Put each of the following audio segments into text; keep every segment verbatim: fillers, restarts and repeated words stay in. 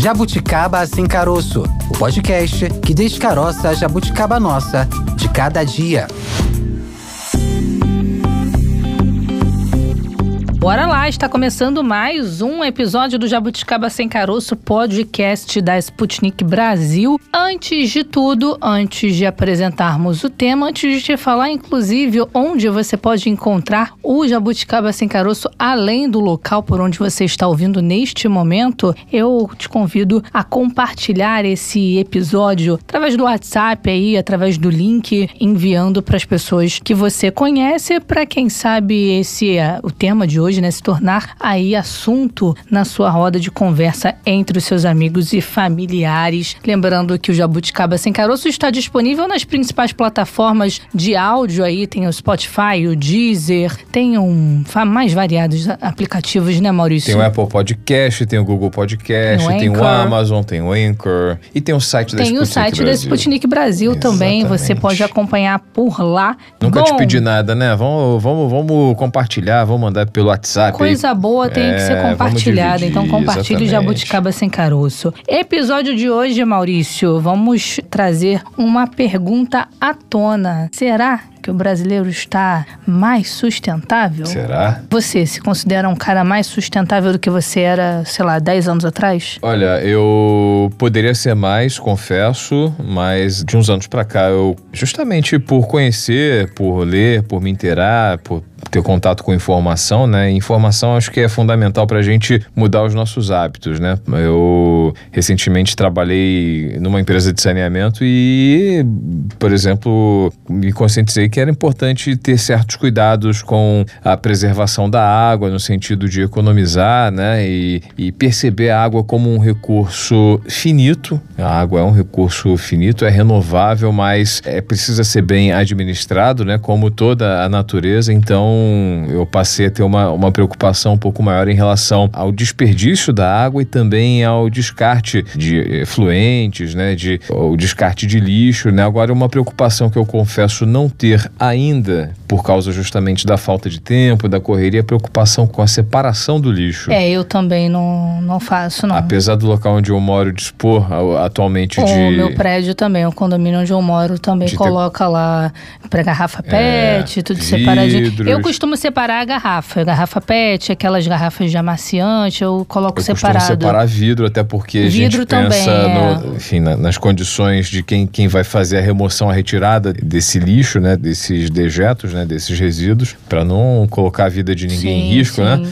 Jabuticaba Sem Caroço, o podcast que descaroça a jabuticaba nossa de cada dia. Bora lá, está começando mais um episódio do Jabuticaba Sem Caroço, podcast da Sputnik Brasil. Antes de tudo, antes de apresentarmos o tema, antes de te falar, inclusive, onde você pode encontrar o Jabuticaba Sem Caroço, além do local por onde você está ouvindo neste momento, eu te convido a compartilhar esse episódio através do WhatsApp aí, através do link, enviando para as pessoas que você conhece, para quem sabe esse é o tema de hoje, né, se tornar aí assunto na sua roda de conversa entre os seus amigos e familiares. Lembrando que o Jabuticaba Sem Caroço está disponível nas principais plataformas de áudio aí, tem o Spotify, o Deezer, tem um, mais variados aplicativos, né, Maurício? Tem o Apple Podcast, tem o Google Podcast, tem o, tem o Amazon, tem o Anchor e tem o site da tem Sputnik o site Brasil. da Sputnik Brasil. Exatamente. Também, você pode acompanhar por lá. Nunca Bom, te pedi nada, né? Vamos, vamos, vamos compartilhar, vamos mandar pelo WhatsApp. Coisa aí. boa tem é, que ser compartilhada, dividir, então compartilhe o Jabuticaba Sem Caroço. Episódio de hoje, Maurício, vamos trazer uma pergunta à tona. Será que o brasileiro está mais sustentável? Será? Você se considera um cara mais sustentável do que você era, sei lá, dez anos atrás? Olha, eu poderia ser mais, confesso, mas de uns anos pra cá, eu justamente por conhecer, por ler, por me inteirar, por ter contato com informação, né? Informação acho que é fundamental pra gente mudar os nossos hábitos, né? Eu recentemente trabalhei numa empresa de saneamento e, por exemplo, me conscientizei que era importante ter certos cuidados com a preservação da água, no sentido de economizar, né? E, e perceber a água como um recurso finito. A água é um recurso finito, é renovável, mas é, precisa ser bem administrado, né? Como toda a natureza. Então, eu passei a ter uma, uma preocupação um pouco maior em relação ao desperdício da água e também ao descarte de efluentes, né? De, o descarte de lixo, né? Agora, uma preocupação que eu confesso não ter ainda, por causa justamente da falta de tempo, da correria, a preocupação com a separação do lixo. É, eu também não, não faço, não. Apesar do local onde eu moro dispor atualmente o de... O meu prédio também, o condomínio onde eu moro também coloca ter... lá para garrafa pet, é, tudo vidros. Separadinho. Eu costumo separar a garrafa, a garrafa pet, aquelas garrafas de amaciante, eu coloco eu separado. Eu costumo separar vidro, até porque vidro a gente também, pensa é. no, enfim, na, nas condições de quem, quem vai fazer a remoção, a retirada desse lixo, né, desses dejetos, né, desses resíduos, para não colocar a vida de ninguém sim, em risco, sim. né?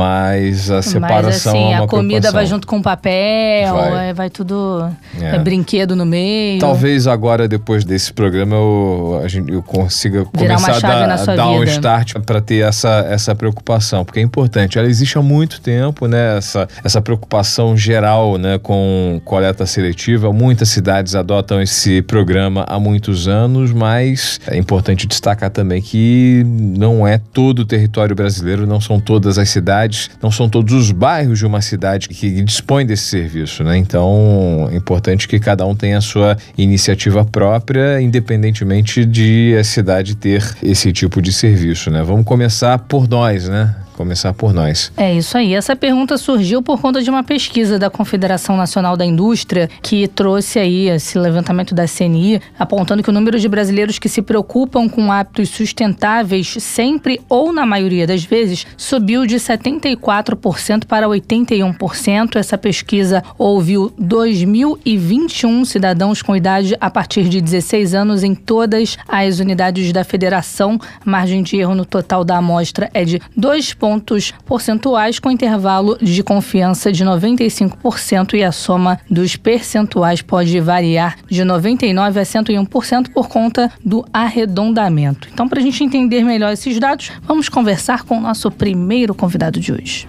Mas a separação Mas, assim, é uma a comida preocupação. Vai junto com papel, vai, é, vai tudo é. É, brinquedo no meio. Talvez agora, depois desse programa, eu, a gente, eu consiga Virar começar a dar, dar um start para ter essa, essa preocupação, porque é importante. Ela existe há muito tempo, né? Essa, essa preocupação geral, né, com coleta seletiva. Muitas cidades adotam esse programa há muitos anos, mas é importante destacar também que não é todo o território brasileiro, não são todas as cidades, não são todos os bairros de uma cidade que dispõem desse serviço, né? Então, é importante que cada um tenha a sua iniciativa própria, independentemente de a cidade ter esse tipo de serviço, né? Vamos começar por nós, né? Começar por nós. É isso aí. Essa pergunta surgiu por conta de uma pesquisa da Confederação Nacional da Indústria que trouxe aí esse levantamento da C N I, apontando que o número de brasileiros que se preocupam com hábitos sustentáveis sempre ou na maioria das vezes subiu de setenta e quatro por cento para oitenta e um por cento. Essa pesquisa ouviu dois mil e vinte e um cidadãos com idade a partir de dezesseis anos em todas as unidades da federação. A margem de erro no total da amostra é de dois pontos percentuais, com intervalo de confiança de noventa e cinco por cento, e a soma dos percentuais pode variar de noventa e nove por cento a cento e um por cento por conta do arredondamento. Então, para a gente entender melhor esses dados, vamos conversar com o nosso primeiro convidado de hoje.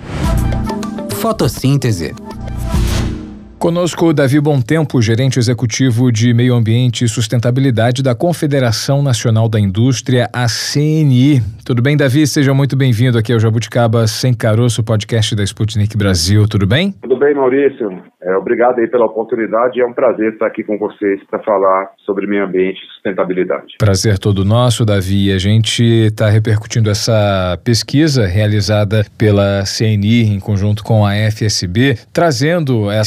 Fotossíntese. Conosco, Davi Bontempo, gerente executivo de Meio Ambiente e Sustentabilidade da Confederação Nacional da Indústria, a C N I. Tudo bem, Davi? Seja muito bem-vindo aqui ao Jabuticaba Sem Caroço, podcast da Sputnik Brasil. Tudo bem? Tudo bem, Maurício. É, obrigado aí pela oportunidade. É um prazer estar aqui com vocês para falar sobre meio ambiente e sustentabilidade. Prazer todo nosso, Davi. A gente está repercutindo essa pesquisa realizada pela C N I em conjunto com a F S B, trazendo esse retrato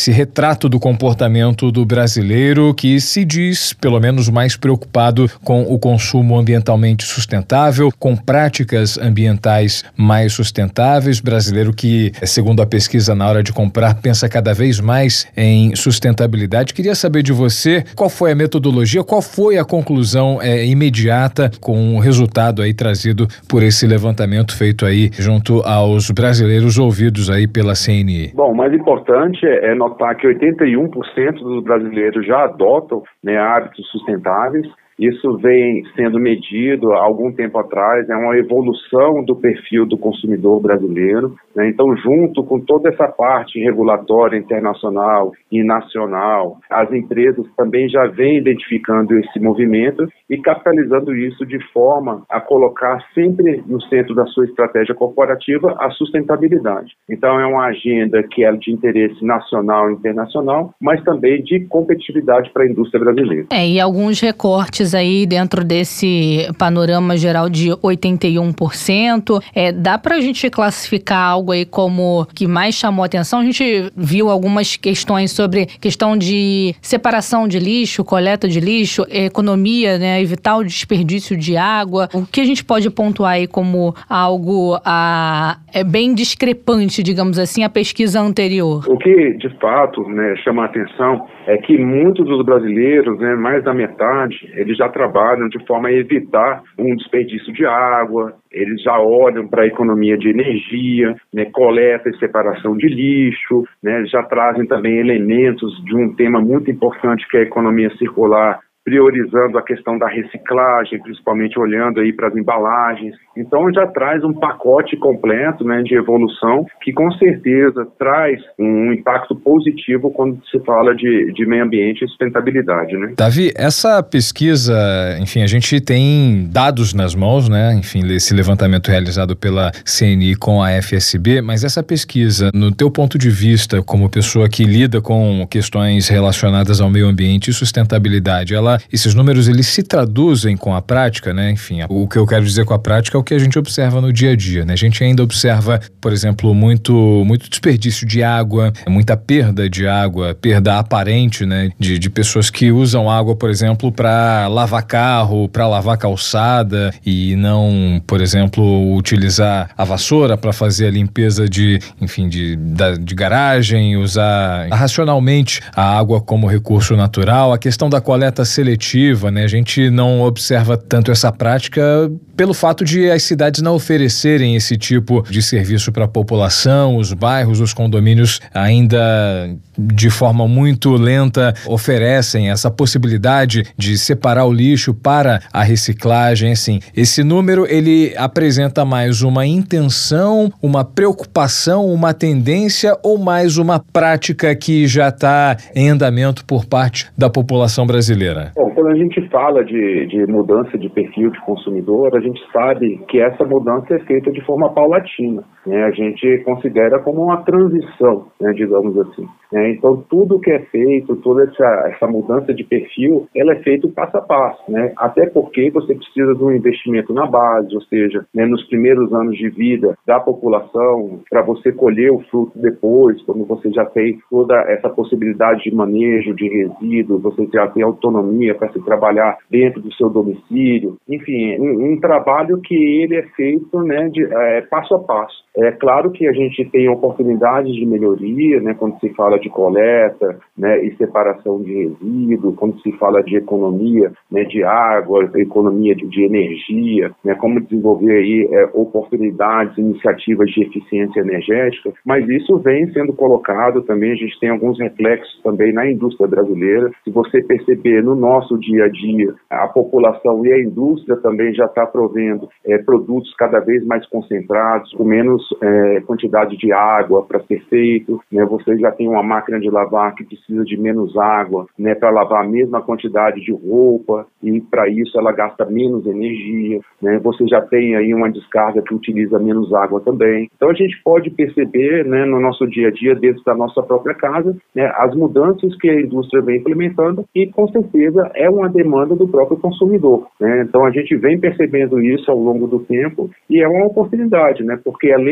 retrato do comportamento do brasileiro que se diz, pelo menos, mais preocupado com o consumo ambientalmente sustentável, com práticas ambientais mais sustentáveis. Brasileiro que, segundo a pesquisa, na hora de comprar, pensa cada vez mais em sustentabilidade. Queria saber de você qual foi a metodologia, qual foi a conclusão é, imediata com o resultado aí trazido por esse levantamento feito aí junto aos brasileiros ouvidos aí pela C N I. Bom, o mais importante é notar que oitenta e um por cento dos brasileiros já adotam, né, hábitos sustentáveis. Isso vem sendo medido há algum tempo atrás, é uma evolução do perfil do consumidor brasileiro, né? Então, junto com toda essa parte regulatória internacional e nacional, as empresas também já vêm identificando esse movimento e capitalizando isso de forma a colocar sempre no centro da sua estratégia corporativa a sustentabilidade. Então, é uma agenda que é de interesse nacional e internacional, mas também de competitividade para a indústria brasileira. É, e alguns recortes aí dentro desse panorama geral de oitenta e um por cento, é, dá pra gente classificar algo aí como que mais chamou atenção? A gente viu algumas questões sobre questão de separação de lixo, coleta de lixo, economia, né, evitar o desperdício de água. O que a gente pode pontuar aí como algo a, é bem discrepante, digamos assim, à pesquisa anterior? O que, de fato, né, chama a atenção é que muitos dos brasileiros, né, mais da metade, eles já trabalham de forma a evitar um desperdício de água, eles já olham para a economia de energia, né, coleta e separação de lixo, né, já trazem também elementos de um tema muito importante que é a economia circular, priorizando a questão da reciclagem, principalmente olhando aí para as embalagens. Então já traz um pacote completo, né, de evolução que com certeza traz um impacto positivo quando se fala de, de meio ambiente e sustentabilidade, né? Davi, essa pesquisa, enfim, a gente tem dados nas mãos, né? Enfim, esse levantamento realizado pela C N I com a F S B, mas essa pesquisa, no teu ponto de vista, como pessoa que lida com questões relacionadas ao meio ambiente e sustentabilidade, ela esses números, eles se traduzem com a prática, né? Enfim, o que eu quero dizer com a prática é o que a gente observa no dia a dia, né? A gente ainda observa, por exemplo, muito, muito desperdício de água, muita perda de água, perda aparente, né? De, de pessoas que usam água, por exemplo, para lavar carro, para lavar calçada e não, por exemplo, utilizar a vassoura para fazer a limpeza de, enfim, de, da, de garagem, usar racionalmente a água como recurso natural. A questão da coleta seletiva, né? A gente não observa tanto essa prática pelo fato de as cidades não oferecerem esse tipo de serviço para a população, os bairros, os condomínios ainda de forma muito lenta oferecem essa possibilidade de separar o lixo para a reciclagem. Assim, esse número ele apresenta mais uma intenção, uma preocupação, uma tendência ou mais uma prática que já está em andamento por parte da população brasileira? Bom, quando a gente fala de, de mudança de perfil de consumidor, a gente sabe que essa mudança é feita de forma paulatina, né? A gente considera como uma transição, né, digamos assim. Né? Então, tudo que é feito, toda essa, essa mudança de perfil, ela é feita passo a passo, né? Até porque você precisa de um investimento na base, ou seja, né, nos primeiros anos de vida da população, para você colher o fruto depois, quando você já tem toda essa possibilidade de manejo de resíduos, você já tem autonomia para se trabalhar dentro do seu domicílio, enfim, um, um trabalho que ele é feito, né, de, é, passo a passo. É claro que a gente tem oportunidades de melhoria, né, quando se fala de coleta, né, e separação de resíduos, quando se fala de economia, né, de água, economia de, de energia, né, como desenvolver aí é, oportunidades, iniciativas de eficiência energética, mas isso vem sendo colocado também, a gente tem alguns reflexos também na indústria brasileira. Se você perceber no nosso dia a dia, a população e a indústria também já está provendo é, produtos cada vez mais concentrados, com menos é, quantidade de água para ser feito, né, você já tem uma máquina de lavar que precisa de menos água, né, para lavar a mesma quantidade de roupa e para isso ela gasta menos energia, né, você já tem aí uma descarga que utiliza menos água também. Então a gente pode perceber, né, no nosso dia a dia, dentro da nossa própria casa, né, as mudanças que a indústria vem implementando e com certeza é uma demanda do próprio consumidor, né? Então a gente vem percebendo isso ao longo do tempo e é uma oportunidade, né, porque além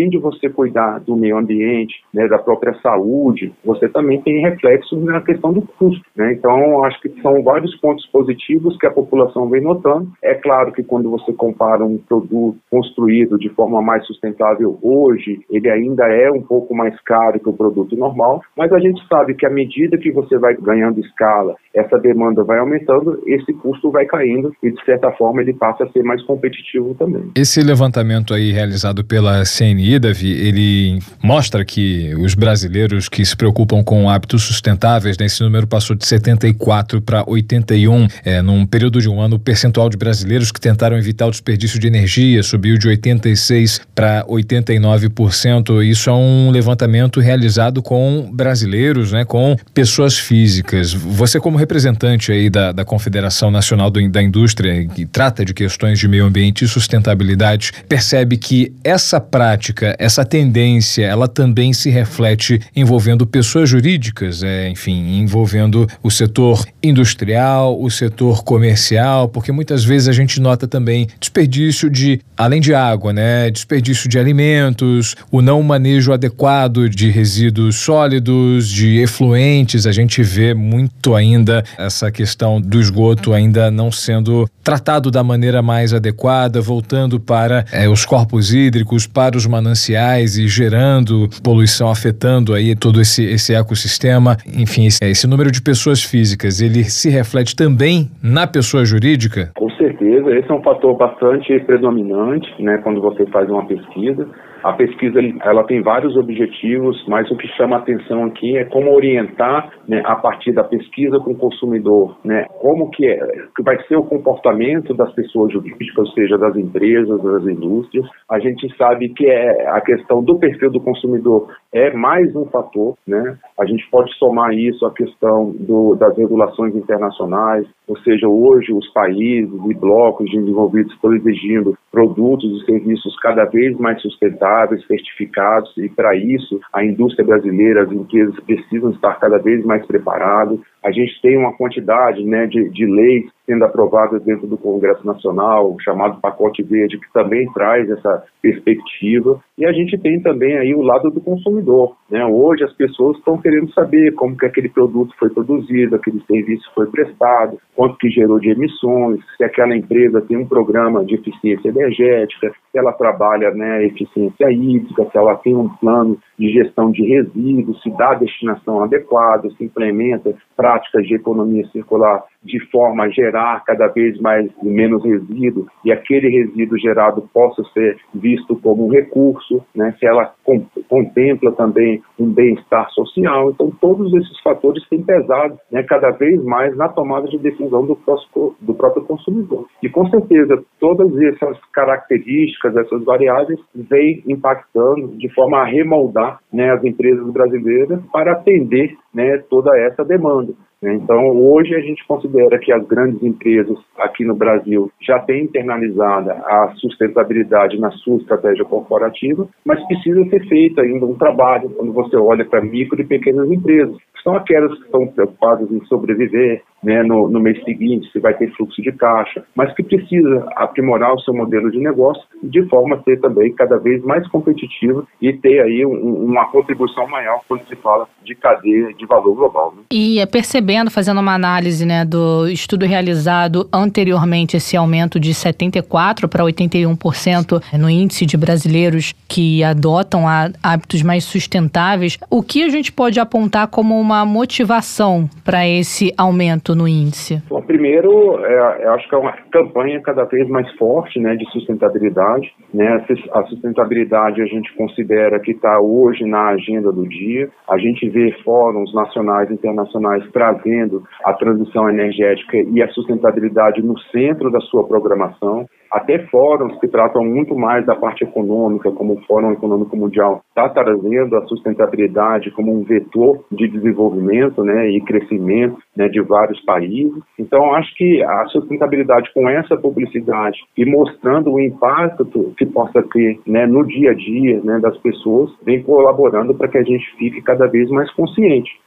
além de você cuidar do meio ambiente, né, da própria saúde, você também tem reflexos na questão do custo, né? Então, acho que são vários pontos positivos que a população vem notando. É claro que quando você compara um produto construído de forma mais sustentável hoje, ele ainda é um pouco mais caro que o produto normal, mas a gente sabe que à medida que você vai ganhando escala, essa demanda vai aumentando, esse custo vai caindo e, de certa forma, ele passa a ser mais competitivo também. Esse levantamento aí realizado pela C N I, Davi, ele mostra que os brasileiros que se preocupam com hábitos sustentáveis, né, esse número passou de setenta e quatro para oitenta e um, é, num período de um ano. O percentual de brasileiros que tentaram evitar o desperdício de energia subiu de oitenta e seis para oitenta e nove por cento. Isso é um levantamento realizado com brasileiros, né, com pessoas físicas. Você, como representante aí da, da Confederação Nacional do, da Indústria, que trata de questões de meio ambiente e sustentabilidade, percebe que essa prática, essa tendência, ela também se reflete envolvendo pessoas jurídicas, é, enfim, envolvendo o setor industrial, o setor comercial, porque muitas vezes a gente nota também desperdício de, além de água, né, desperdício de alimentos, o não manejo adequado de resíduos sólidos, de efluentes. A gente vê muito ainda essa questão do esgoto ainda não sendo tratado da maneira mais adequada, voltando para é, os corpos hídricos, para os mananciais e gerando poluição, afetando aí todo esse, esse ecossistema. Enfim, esse, esse número de pessoas físicas, ele se reflete também na pessoa jurídica? Com certeza, esse é um fator bastante predominante, né, quando você faz uma pesquisa. A pesquisa, ela tem vários objetivos, mas o que chama a atenção aqui é como orientar, né, a partir da pesquisa com o consumidor, né, como que, é, que vai ser o comportamento das pessoas jurídicas, ou seja, das empresas, das indústrias. A gente sabe que é, a questão do perfil do consumidor é mais um fator, né? A gente pode somar isso à questão do, das regulações internacionais, ou seja, hoje os países e blocos desenvolvidos estão exigindo produtos e serviços cada vez mais sustentáveis, certificados, e para isso a indústria brasileira, as empresas precisam estar cada vez mais preparadas. A gente tem uma quantidade, né, de, de leis sendo aprovadas dentro do Congresso Nacional, o chamado Pacote Verde, que também traz essa perspectiva. E a gente tem também aí o lado do consumidor, né? Hoje as pessoas estão querendo saber como que aquele produto foi produzido, aquele serviço foi prestado, quanto que gerou de emissões, se aquela empresa tem um programa de eficiência energética, se ela trabalha, né, eficiência hídrica, se ela tem um plano de gestão de resíduos, se dá a destinação adequada, se implementa práticas de economia circular de forma a gerar cada vez mais menos resíduo e aquele resíduo gerado possa ser visto como um recurso, né? Se ela com, contempla também um bem-estar social. Então, todos esses fatores têm pesado, né, cada vez mais na tomada de decisão do, próximo, do próprio consumidor. E, com certeza, todas essas características, essas variáveis, vêm impactando de forma a remoldar, né, as empresas brasileiras para atender, né, toda essa demanda. Então, hoje a gente considera que as grandes empresas aqui no Brasil já têm internalizada a sustentabilidade na sua estratégia corporativa, mas precisa ser feito ainda um trabalho quando você olha para micro e pequenas empresas. São aquelas que estão preocupadas em sobreviver, né, no, no mês seguinte, se vai ter fluxo de caixa, mas que precisa aprimorar o seu modelo de negócio de forma a ser também cada vez mais competitiva e ter aí um, uma contribuição maior quando se fala de cadeia de valor global, né? E é percebendo, fazendo uma análise, né, do estudo realizado anteriormente, esse aumento de setenta e quatro para oitenta e um por cento no índice de brasileiros que adotam hábitos mais sustentáveis, o que a gente pode apontar como uma motivação para esse aumento no índice? Bom, primeiro, é, eu acho que é uma campanha cada vez mais forte, né, de sustentabilidade, né? A sustentabilidade a gente considera que está hoje na agenda do dia. A gente vê fóruns nacionais e internacionais trazendo a transição energética e a sustentabilidade no centro da sua programação. Até fóruns que tratam muito mais da parte econômica, como o Fórum Econômico Mundial, está trazendo a sustentabilidade como um vetor de desenvolvimento, né, e crescimento, né, de vários países. Então, acho que a sustentabilidade com essa publicidade e mostrando o impacto que possa ter, né, no dia a dia, né, das pessoas, vem colaborando para que a gente fique cada vez mais consciente.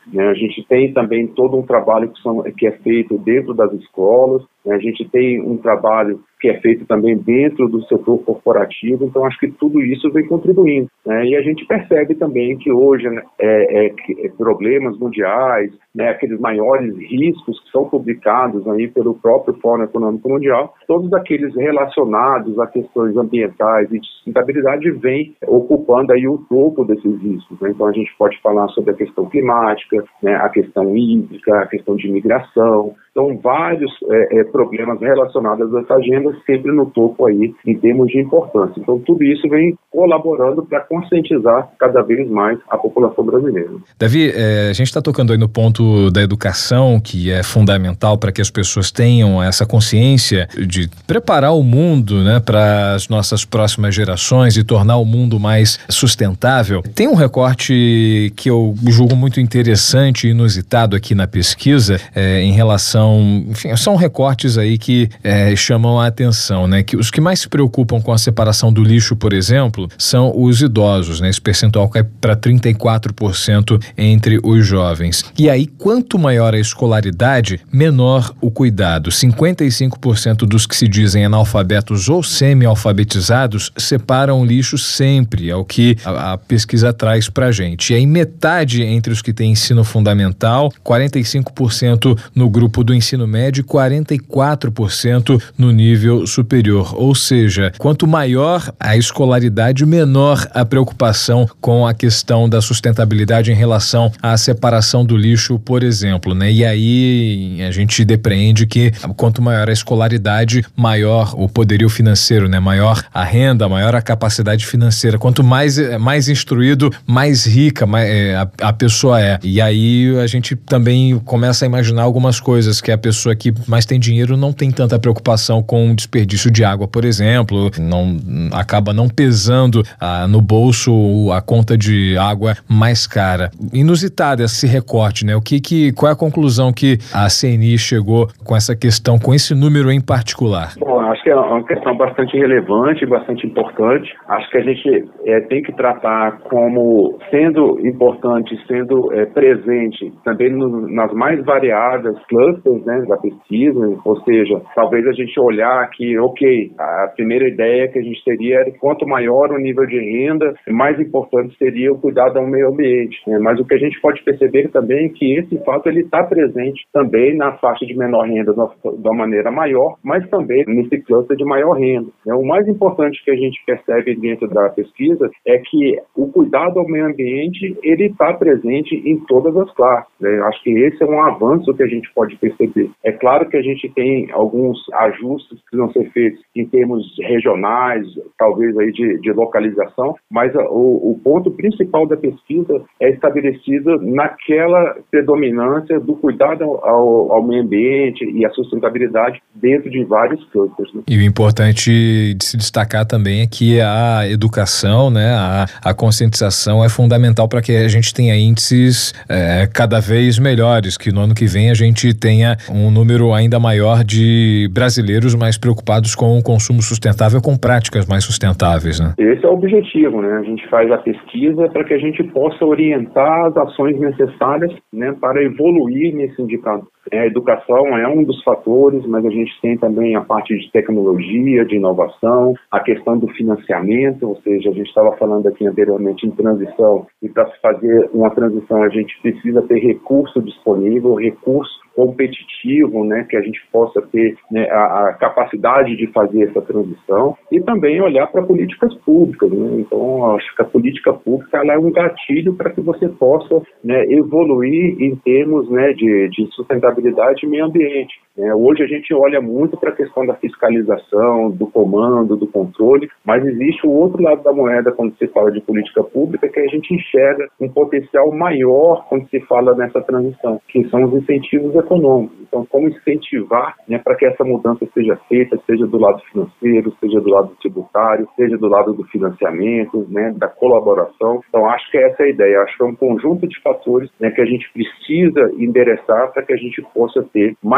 né? A gente tem também todo um trabalho que, são, que é feito dentro das escolas, né? A gente tem um trabalho que é feito também dentro do setor corporativo, então acho que tudo isso vem contribuindo, né? E a gente percebe também que hoje, né, é, é, é problemas mundiais, né, aqueles maiores riscos que são publicados aí pelo próprio Fórum Econômico Mundial, todos aqueles relacionados a questões ambientais e de sustentabilidade vêm ocupando aí o topo desses riscos, né? Então a gente pode falar sobre a questão climática, né, a questão hídrica, a questão de migração, então vários é, é, problemas relacionados a essa agenda sempre no topo aí em termos de importância. Então tudo isso vem colaborando para conscientizar cada vez mais a população brasileira. Davi, é, a gente está tocando aí no ponto da educação, que é fundamental para que as pessoas tenham essa consciência de preparar o mundo, né, para as nossas próximas gerações e tornar o mundo mais sustentável. Tem um recorte que eu julgo muito interessante e inusitado aqui na pesquisa, é, em relação, enfim, são recortes aí que é, chamam a atenção, né, que os que mais se preocupam com a separação do lixo, por exemplo, são os idosos, né, esse percentual cai para trinta e quatro por cento entre os jovens. E aí, quanto maior a escolaridade, menor o cuidado. cinquenta e cinco por cento dos que se dizem analfabetos ou semi-alfabetizados separam o lixo sempre, é o que a, a pesquisa traz pra gente. E aí, metade entre os que têm ensino fundamental, quarenta e cinco por cento no grupo do ensino médio e quarenta e quatro por cento no nível superior. Ou seja, quanto maior a escolaridade, menor a preocupação com a questão da sustentabilidade em relação à separação do lixo, por exemplo, né? E aí a gente depreende que quanto maior a escolaridade, maior o poderio financeiro, né? Maior a renda, maior a capacidade financeira. Quanto mais, mais instruído, mais rica mais, é, a, a pessoa é. E aí a gente também começa a imaginar algumas coisas, que a pessoa que mais tem dinheiro não tem tanta preocupação com o desperdício de água, por exemplo, não, acaba não pesando ah, no bolso a conta de água mais cara. Inusitado esse recorte, né? O que, que, qual é a conclusão que a C N I chegou com essa questão, com esse número em particular? Bom, acho que é uma questão bastante relevante, bastante importante. Acho que a gente é, tem que tratar como sendo importante, sendo é, presente também no, nas mais variadas clusters, né, da pesquisa, ou seja, talvez a gente olhar que, ok, a primeira ideia que a gente teria era que quanto maior o nível de renda, mais importante seria o cuidado ao meio ambiente, né? Mas o que a gente pode perceber também é que esse fato ele está presente também na faixa de menor renda de uma maneira maior, mas também nesse cluster de maior renda, né? O mais importante que a gente percebe dentro da pesquisa é que o cuidado ao meio ambiente ele está presente em todas as classes, né? Acho que esse é um avanço que a gente pode perceber. É claro que a gente tem alguns ajustes que vão ser feitos em termos regionais, talvez aí de, de localização, mas a, o, o ponto principal da pesquisa é estabelecido naquela predominância do cuidado ao, ao meio ambiente e à sustentabilidade dentro de vários clusters, né? E o importante de se destacar também é que a educação, né, a, a conscientização é fundamental para que a gente tenha índices é, cada vez melhores, que no ano que vem a gente tenha um número ainda maior de brasileiros mais preocupados com o consumo sustentável, com práticas mais sustentáveis, né? Esse é o objetivo, né? A gente faz a pesquisa para que a gente possa orientar as ações necessárias, né, para evoluir nesse indicador. A educação é um dos fatores, mas a gente tem também a parte de tecnologia, de inovação, a questão do financiamento, ou seja, a gente estava falando aqui anteriormente em transição, e para se fazer uma transição a gente precisa ter recurso disponível, recurso competitivo, né, que a gente possa ter, né, a, a capacidade de fazer essa transição e também olhar para políticas públicas, né? Então, acho que a política pública ela é um gatilho para que você possa, né, evoluir em termos, né, de, de sustentabilidade e meio ambiente, né? Hoje a gente olha muito para a questão da fiscalização, do comando, do controle, mas existe o outro lado da moeda quando se fala de política pública, que a gente enxerga um potencial maior quando se fala nessa transição, que são os incentivos econômicos. Então, como incentivar, né, para que essa mudança seja feita, seja do lado financeiro, seja do lado tributário, seja do lado do financiamento, né, da colaboração. Então, acho que essa é a ideia. Acho que é um conjunto de fatores, né, que a gente precisa endereçar para que a gente possa ter mais sucesso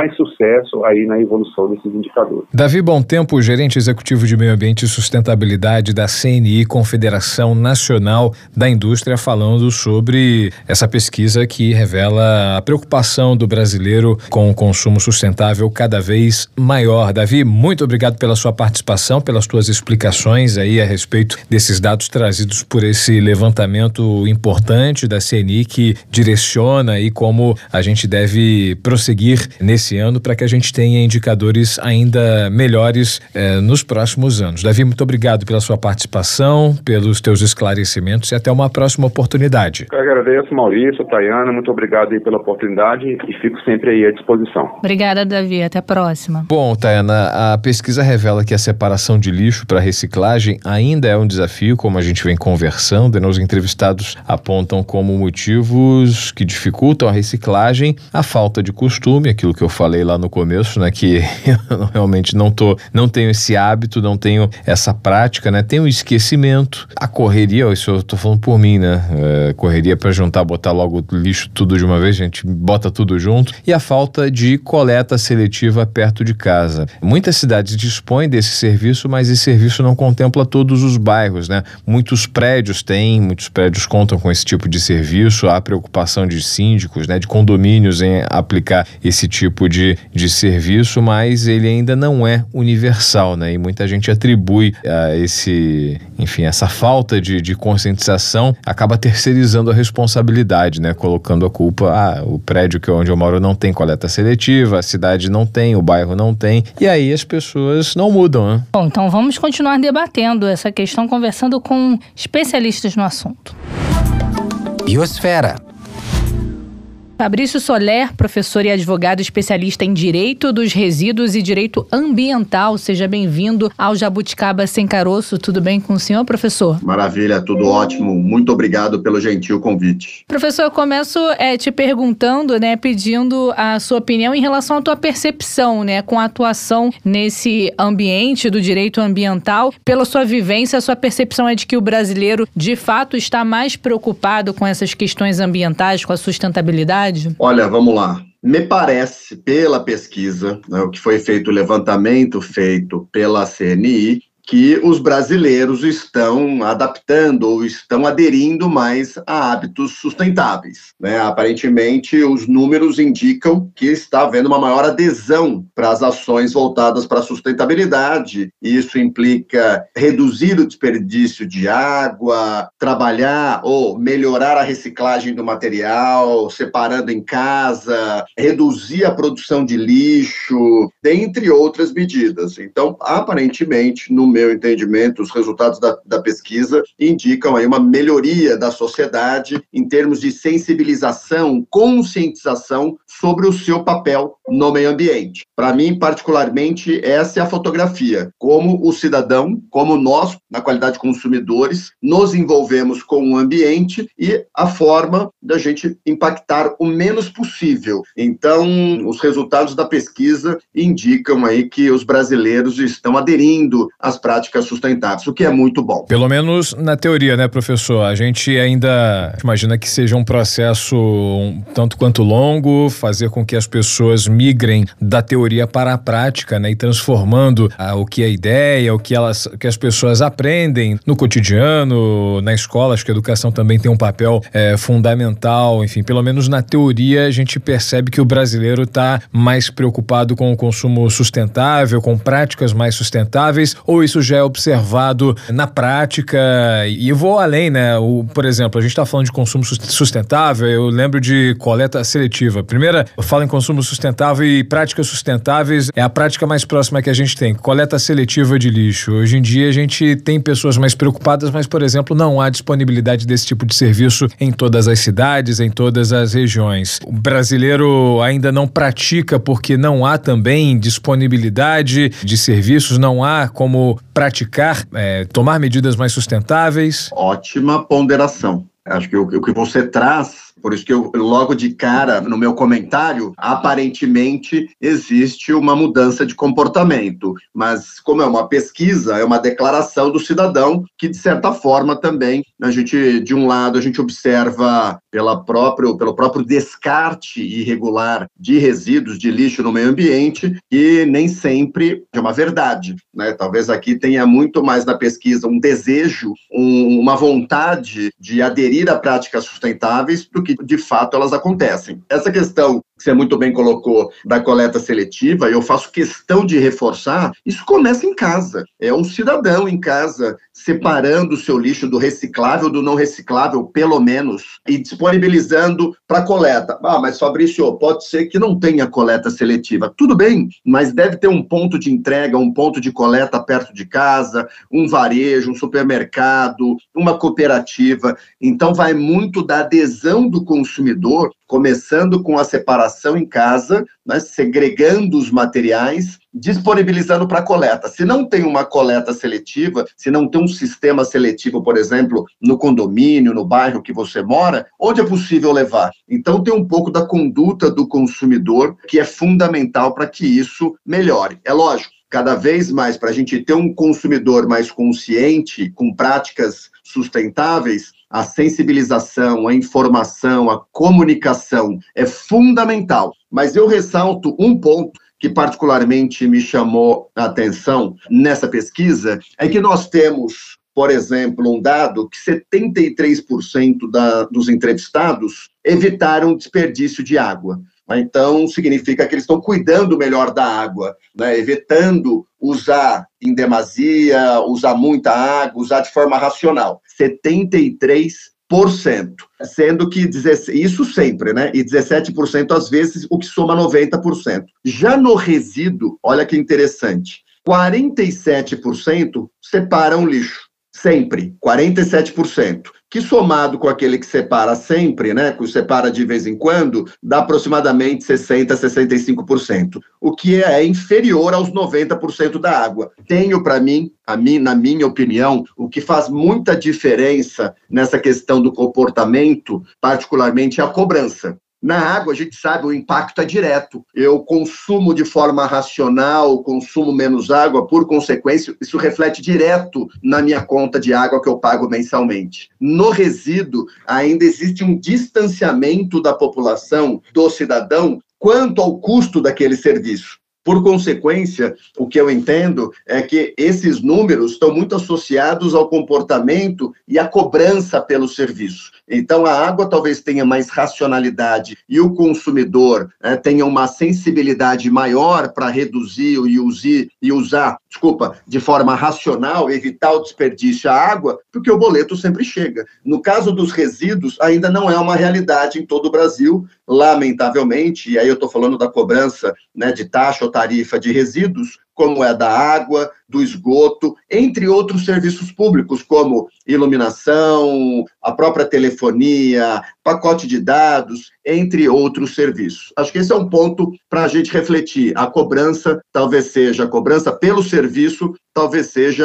progresso aí na evolução desses indicadores. Davi Bom Tempo, gerente executivo de Meio Ambiente e Sustentabilidade da C N I, Confederação Nacional da Indústria, falando sobre essa pesquisa que revela a preocupação do brasileiro com o consumo sustentável cada vez maior. Davi, muito obrigado pela sua participação, pelas suas explicações aí a respeito desses dados trazidos por esse levantamento importante da C N I, que direciona aí como a gente deve prosseguir nesse ano para que a gente tenha indicadores ainda melhores eh, nos próximos anos. Davi, muito obrigado pela sua participação, pelos teus esclarecimentos e até uma próxima oportunidade. Eu agradeço, Maurício, Tayana, muito obrigado aí pela oportunidade e fico sempre aí à disposição. Obrigada, Davi, até a próxima. Bom, Tayana, a pesquisa revela que a separação de lixo para reciclagem ainda é um desafio, como a gente vem conversando, e nos entrevistados apontam como motivos que dificultam a reciclagem a falta de costume, aquilo que eu falei lá no começo, né, que eu realmente não tô, não tenho esse hábito, não tenho essa prática, né, tem o esquecimento, a correria, isso eu tô falando por mim, né, é, correria para juntar, botar logo o lixo tudo de uma vez, a gente bota tudo junto, e a falta de coleta seletiva perto de casa. Muitas cidades dispõem desse serviço, mas esse serviço não contempla todos os bairros, né, muitos prédios têm, muitos prédios contam com esse tipo de serviço, há preocupação de síndicos, né, de condomínios em aplicar esse tipo de, de serviço, mas ele ainda não é universal, né, e muita gente atribui a esse, enfim, essa falta de, de conscientização, acaba terceirizando a responsabilidade, né, colocando a culpa, ah, o prédio que onde eu moro não tem coleta seletiva, a cidade não tem, o bairro não tem, e aí as pessoas não mudam, né? Bom, então vamos continuar debatendo essa questão, conversando com especialistas no assunto. Biosfera. Fabrício Soler, professor e advogado especialista em Direito dos Resíduos e Direito Ambiental. Seja bem-vindo ao Jabuticaba Sem Caroço. Tudo bem com o senhor, professor? Maravilha, tudo ótimo. Muito obrigado pelo gentil convite. Professor, eu começo é, te perguntando, né, pedindo a sua opinião em relação à tua percepção, né, com a atuação nesse ambiente do direito ambiental. Pela sua vivência, a sua percepção é de que o brasileiro, de fato, está mais preocupado com essas questões ambientais, com a sustentabilidade? Olha, vamos lá. Me parece, pela pesquisa, né, o que foi feito, o levantamento feito pela C N I, que os brasileiros estão adaptando ou estão aderindo mais a hábitos sustentáveis, né? Aparentemente, os números indicam que está havendo uma maior adesão para as ações voltadas para a sustentabilidade. Isso implica reduzir o desperdício de água, trabalhar ou melhorar a reciclagem do material, separando em casa, reduzir a produção de lixo, dentre outras medidas. Então, aparentemente, no meu entendimento, os resultados da, da pesquisa indicam aí uma melhoria da sociedade em termos de sensibilização, conscientização sobre o seu papel no meio ambiente. Para mim, particularmente, essa é a fotografia. Como o cidadão, como nós, na qualidade de consumidores, nos envolvemos com o ambiente e a forma da gente impactar o menos possível. Então, os resultados da pesquisa indicam aí que os brasileiros estão aderindo às práticas sustentáveis, o que é muito bom. Pelo menos na teoria, né, professor? A gente ainda imagina que seja um processo um tanto quanto longo, fazer com que as pessoas migrem da teoria para a prática, né, e transformando ah, o que é ideia, o que, elas, o que as pessoas aprendem no cotidiano, na escola. Acho que a educação também tem um papel é, fundamental. Enfim, pelo menos na teoria a gente percebe que o brasileiro está mais preocupado com o consumo sustentável, com práticas mais sustentáveis, ou isso já é observado na prática? E eu vou além, né? O, por exemplo, a gente está falando de consumo sustentável, eu lembro de coleta seletiva. Primeira, eu falo em consumo sustentável e práticas sustentáveis, é a prática mais próxima que a gente tem, coleta seletiva de lixo. Hoje em dia a gente tem pessoas mais preocupadas, mas, por exemplo, não há disponibilidade desse tipo de serviço em todas as cidades, em todas as regiões. O brasileiro ainda não pratica porque não há também disponibilidade de serviços, não há como praticar, é, tomar medidas mais sustentáveis. Ótima ponderação. Acho que o, o que você traz Por isso que eu, logo de cara, no meu comentário, aparentemente existe uma mudança de comportamento. Mas, como é uma pesquisa, é uma declaração do cidadão que, de certa forma, também, a gente, de um lado, a gente observa pela próprio, pelo próprio descarte irregular de resíduos, de lixo no meio ambiente, que nem sempre é uma verdade, né? Talvez aqui tenha muito mais na pesquisa um desejo, um, uma vontade de aderir a práticas sustentáveis do que, de fato, elas acontecem. Essa questão que você muito bem colocou da coleta seletiva, eu faço questão de reforçar, isso começa em casa. É um cidadão em casa separando o seu lixo do reciclável, do não reciclável, pelo menos, e disponibilizando para coleta. Ah, mas Fabrício, pode ser que não tenha coleta seletiva. Tudo bem, mas deve ter um ponto de entrega, um ponto de coleta perto de casa, um varejo, um supermercado, uma cooperativa. Então, vai muito da adesão do consumidor, começando com a separação em casa, né, segregando os materiais, disponibilizando para coleta. Se não tem uma coleta seletiva, se não tem um sistema seletivo, por exemplo, no condomínio, no bairro que você mora, onde é possível levar? Então, tem um pouco da conduta do consumidor que é fundamental para que isso melhore. É lógico, cada vez mais, para a gente ter um consumidor mais consciente, com práticas sustentáveis, a sensibilização, a informação, a comunicação é fundamental. Mas eu ressalto um ponto que particularmente me chamou a atenção nessa pesquisa, é que nós temos, por exemplo, um dado que setenta e três por cento da, dos entrevistados evitaram desperdício de água. Então, significa que eles estão cuidando melhor da água, né? Evitando usar em demasia, usar muita água, usar de forma racional. setenta e três por cento, sendo que isso sempre, né? E dezessete por cento às vezes, o que soma noventa por cento. Já no resíduo, olha que interessante, quarenta e sete por cento separam lixo, sempre, quarenta e sete por cento. Que somado com aquele que separa sempre, né, que separa de vez em quando, dá aproximadamente sessenta, sessenta e cinco por cento, o que é inferior aos noventa por cento da água. Tenho para mim, a mim, na minha opinião, o que faz muita diferença nessa questão do comportamento, particularmente a cobrança. Na água, a gente sabe, o impacto é direto. Eu consumo de forma racional, consumo menos água, por consequência, isso reflete direto na minha conta de água que eu pago mensalmente. No resíduo, ainda existe um distanciamento da população, do cidadão, quanto ao custo daquele serviço. Por consequência, o que eu entendo é que esses números estão muito associados ao comportamento e à cobrança pelo serviço. Então, a água talvez tenha mais racionalidade e o consumidor é, tenha uma sensibilidade maior para reduzir e, usir, e usar, desculpa, de forma racional, evitar o desperdício à água, porque o boleto sempre chega. No caso dos resíduos, ainda não é uma realidade em todo o Brasil, lamentavelmente, e aí eu estou falando da cobrança, né, de taxa ou tarifa de resíduos, como é da água, do esgoto, entre outros serviços públicos, como iluminação, a própria telefonia, pacote de dados, entre outros serviços. Acho que esse é um ponto para a gente refletir. A cobrança talvez seja, a cobrança pelo serviço, talvez seja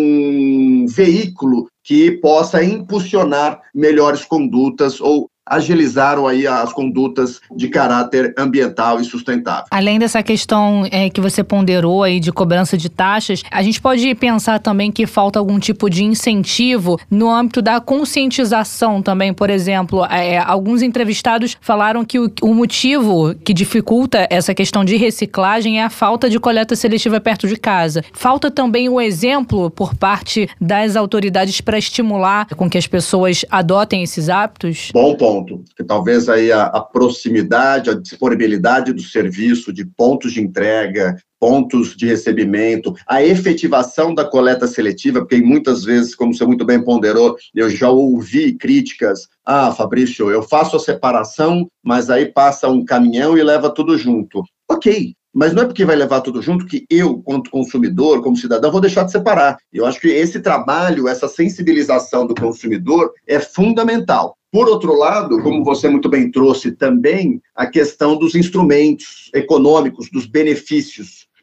um veículo que possa impulsionar melhores condutas ou agilizaram aí as condutas de caráter ambiental e sustentável. Além dessa questão é, que você ponderou aí de cobrança de taxas, a gente pode pensar também que falta algum tipo de incentivo no âmbito da conscientização também. Por exemplo, é, alguns entrevistados falaram que o, o motivo que dificulta essa questão de reciclagem é a falta de coleta seletiva perto de casa. Falta também o exemplo por parte das autoridades para estimular com que as pessoas adotem esses hábitos? Bom ponto. Que talvez aí a, a proximidade, a disponibilidade do serviço, de pontos de entrega, pontos de recebimento, a efetivação da coleta seletiva, porque muitas vezes, como você muito bem ponderou, eu já ouvi críticas, ah, Fabrício, eu faço a separação, mas aí passa um caminhão e leva tudo junto. Ok, mas não é porque vai levar tudo junto que eu, quanto consumidor, como cidadão, vou deixar de separar. Eu acho que esse trabalho, essa sensibilização do consumidor é fundamental. Por outro lado, como você muito bem trouxe também, a questão dos instrumentos econômicos, dos benefícios.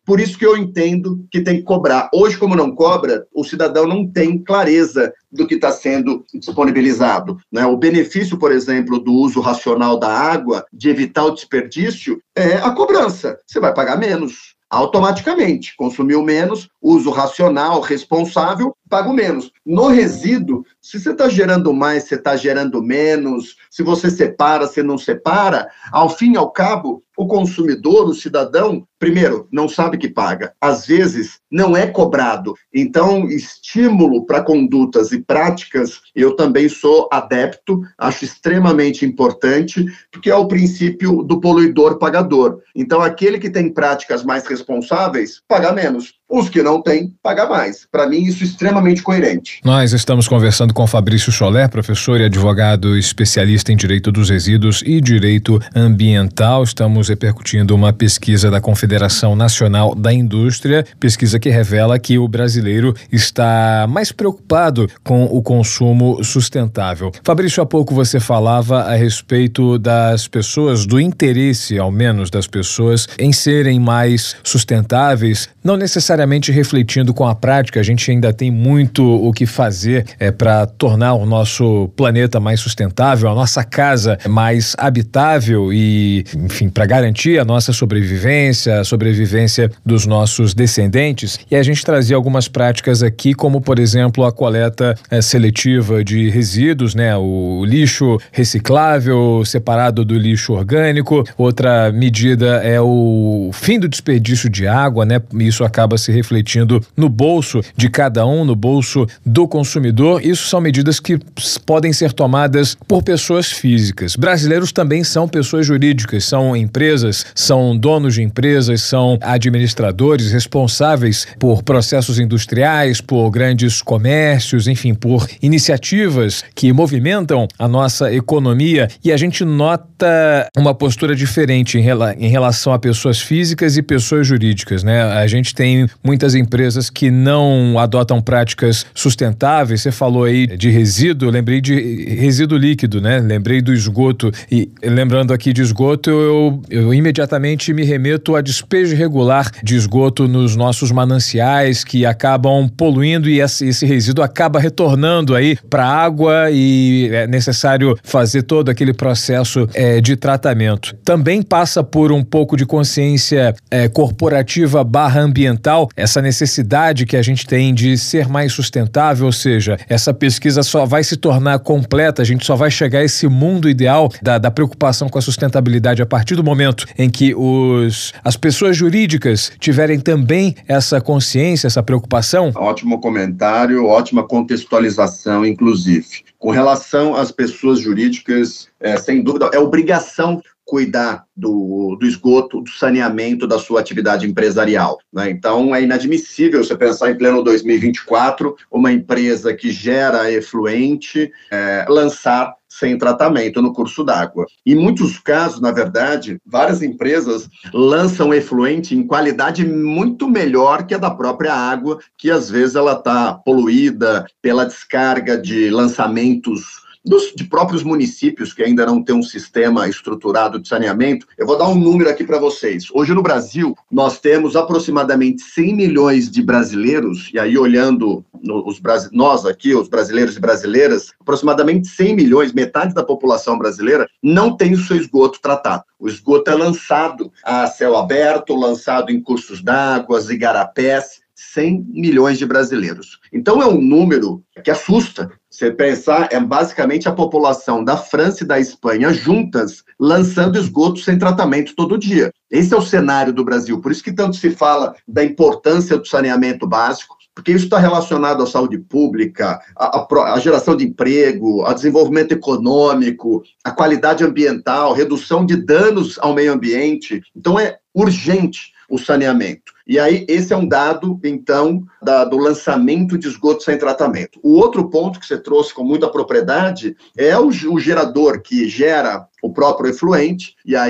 Por isso que eu entendo que tem que cobrar. Hoje, como não cobra, o cidadão não tem clareza do que está sendo disponibilizado, né? O benefício, por exemplo, do uso racional da água, de evitar o desperdício, é a cobrança. Você vai pagar menos. Automaticamente, consumiu menos, uso racional, responsável, pago menos. No resíduo, se você está gerando mais, você está gerando menos, se você separa, se não separa, ao fim e ao cabo, o consumidor, o cidadão, primeiro, não sabe que paga. Às vezes, não é cobrado. Então, estímulo para condutas e práticas, eu também sou adepto, acho extremamente importante, porque é o princípio do poluidor-pagador. Então, aquele que tem práticas mais responsáveis, paga menos. Os que não têm, paga mais. Para mim, isso é extremamente coerente. Nós estamos conversando com Fabrício Soler, professor e advogado especialista em Direito dos Resíduos e Direito Ambiental. Estamos repercutindo uma pesquisa da Confederação Nacional da Indústria, pesquisa que revela que o brasileiro está mais preocupado com o consumo sustentável. Fabrício, há pouco você falava a respeito das pessoas, do interesse, ao menos, das pessoas em serem mais sustentáveis, não necessariamente refletindo com a prática. A gente ainda tem muito o que fazer é, para tornar o nosso planeta mais sustentável, a nossa casa mais habitável e, enfim, para garantir a nossa sobrevivência, a sobrevivência dos nossos descendentes. E a gente trazia algumas práticas aqui, como, por exemplo, a coleta é, seletiva de resíduos, né? O lixo reciclável separado do lixo orgânico. Outra medida é o fim do desperdício de água, né? Isso acaba se refletindo no bolso de cada um, no bolso do consumidor. Isso são medidas que podem ser tomadas por pessoas físicas. Brasileiros também são pessoas jurídicas, são empresas, são donos de empresas, são administradores responsáveis por processos industriais, por grandes comércios, enfim, por iniciativas que movimentam a nossa economia, e a gente nota uma postura diferente em, rela- em relação a pessoas físicas e pessoas jurídicas, né? A gente tem muitas empresas que não adotam práticas sustentáveis. Você falou aí de resíduo, eu lembrei de resíduo líquido, né? Lembrei do esgoto. E lembrando aqui de esgoto, eu, eu imediatamente me remeto a despejo irregular de esgoto nos nossos mananciais, que acabam poluindo, e esse, esse resíduo acaba retornando aí para a água, e é necessário fazer todo aquele processo é, de tratamento. Também passa por um pouco de consciência é, corporativa barra ambiental, essa necessidade que a gente tem de ser mais sustentável, ou seja, essa pesquisa só vai se tornar completa, a gente só vai chegar a esse mundo ideal da, da preocupação com a sustentabilidade a partir do momento em que os, as pessoas jurídicas tiverem também essa consciência, essa preocupação. Ótimo comentário, ótima contextualização, inclusive. Com relação às pessoas jurídicas, é, sem dúvida, é obrigação cuidar do, do esgoto, do saneamento da sua atividade empresarial, né? Então, é inadmissível você pensar em pleno dois mil e vinte e quatro, uma empresa que gera efluente é, lançar sem tratamento no curso d'água. Em muitos casos, na verdade, várias empresas lançam efluente em qualidade muito melhor que a da própria água, que às vezes ela está poluída pela descarga de lançamentos Dos, de próprios municípios que ainda não têm um sistema estruturado de saneamento. Eu vou dar um número aqui para vocês. Hoje no Brasil, nós temos aproximadamente cem milhões de brasileiros, e aí olhando no, os, nós aqui, os brasileiros e brasileiras, aproximadamente cem milhões, metade da população brasileira, não tem o seu esgoto tratado. O esgoto é lançado a céu aberto, lançado em cursos d'água, igarapés, cem milhões de brasileiros. Então é um número que assusta. Você pensar, é basicamente a população da França e da Espanha juntas lançando esgoto sem tratamento todo dia. Esse é o cenário do Brasil. Por isso que tanto se fala da importância do saneamento básico, porque isso está relacionado à saúde pública, à, à geração de emprego, ao desenvolvimento econômico, à qualidade ambiental, redução de danos ao meio ambiente. Então é urgente o saneamento. E aí, esse é um dado, então, da, do lançamento de esgoto sem tratamento. O outro ponto que você trouxe com muita propriedade é o, o gerador que gera o próprio efluente, e aí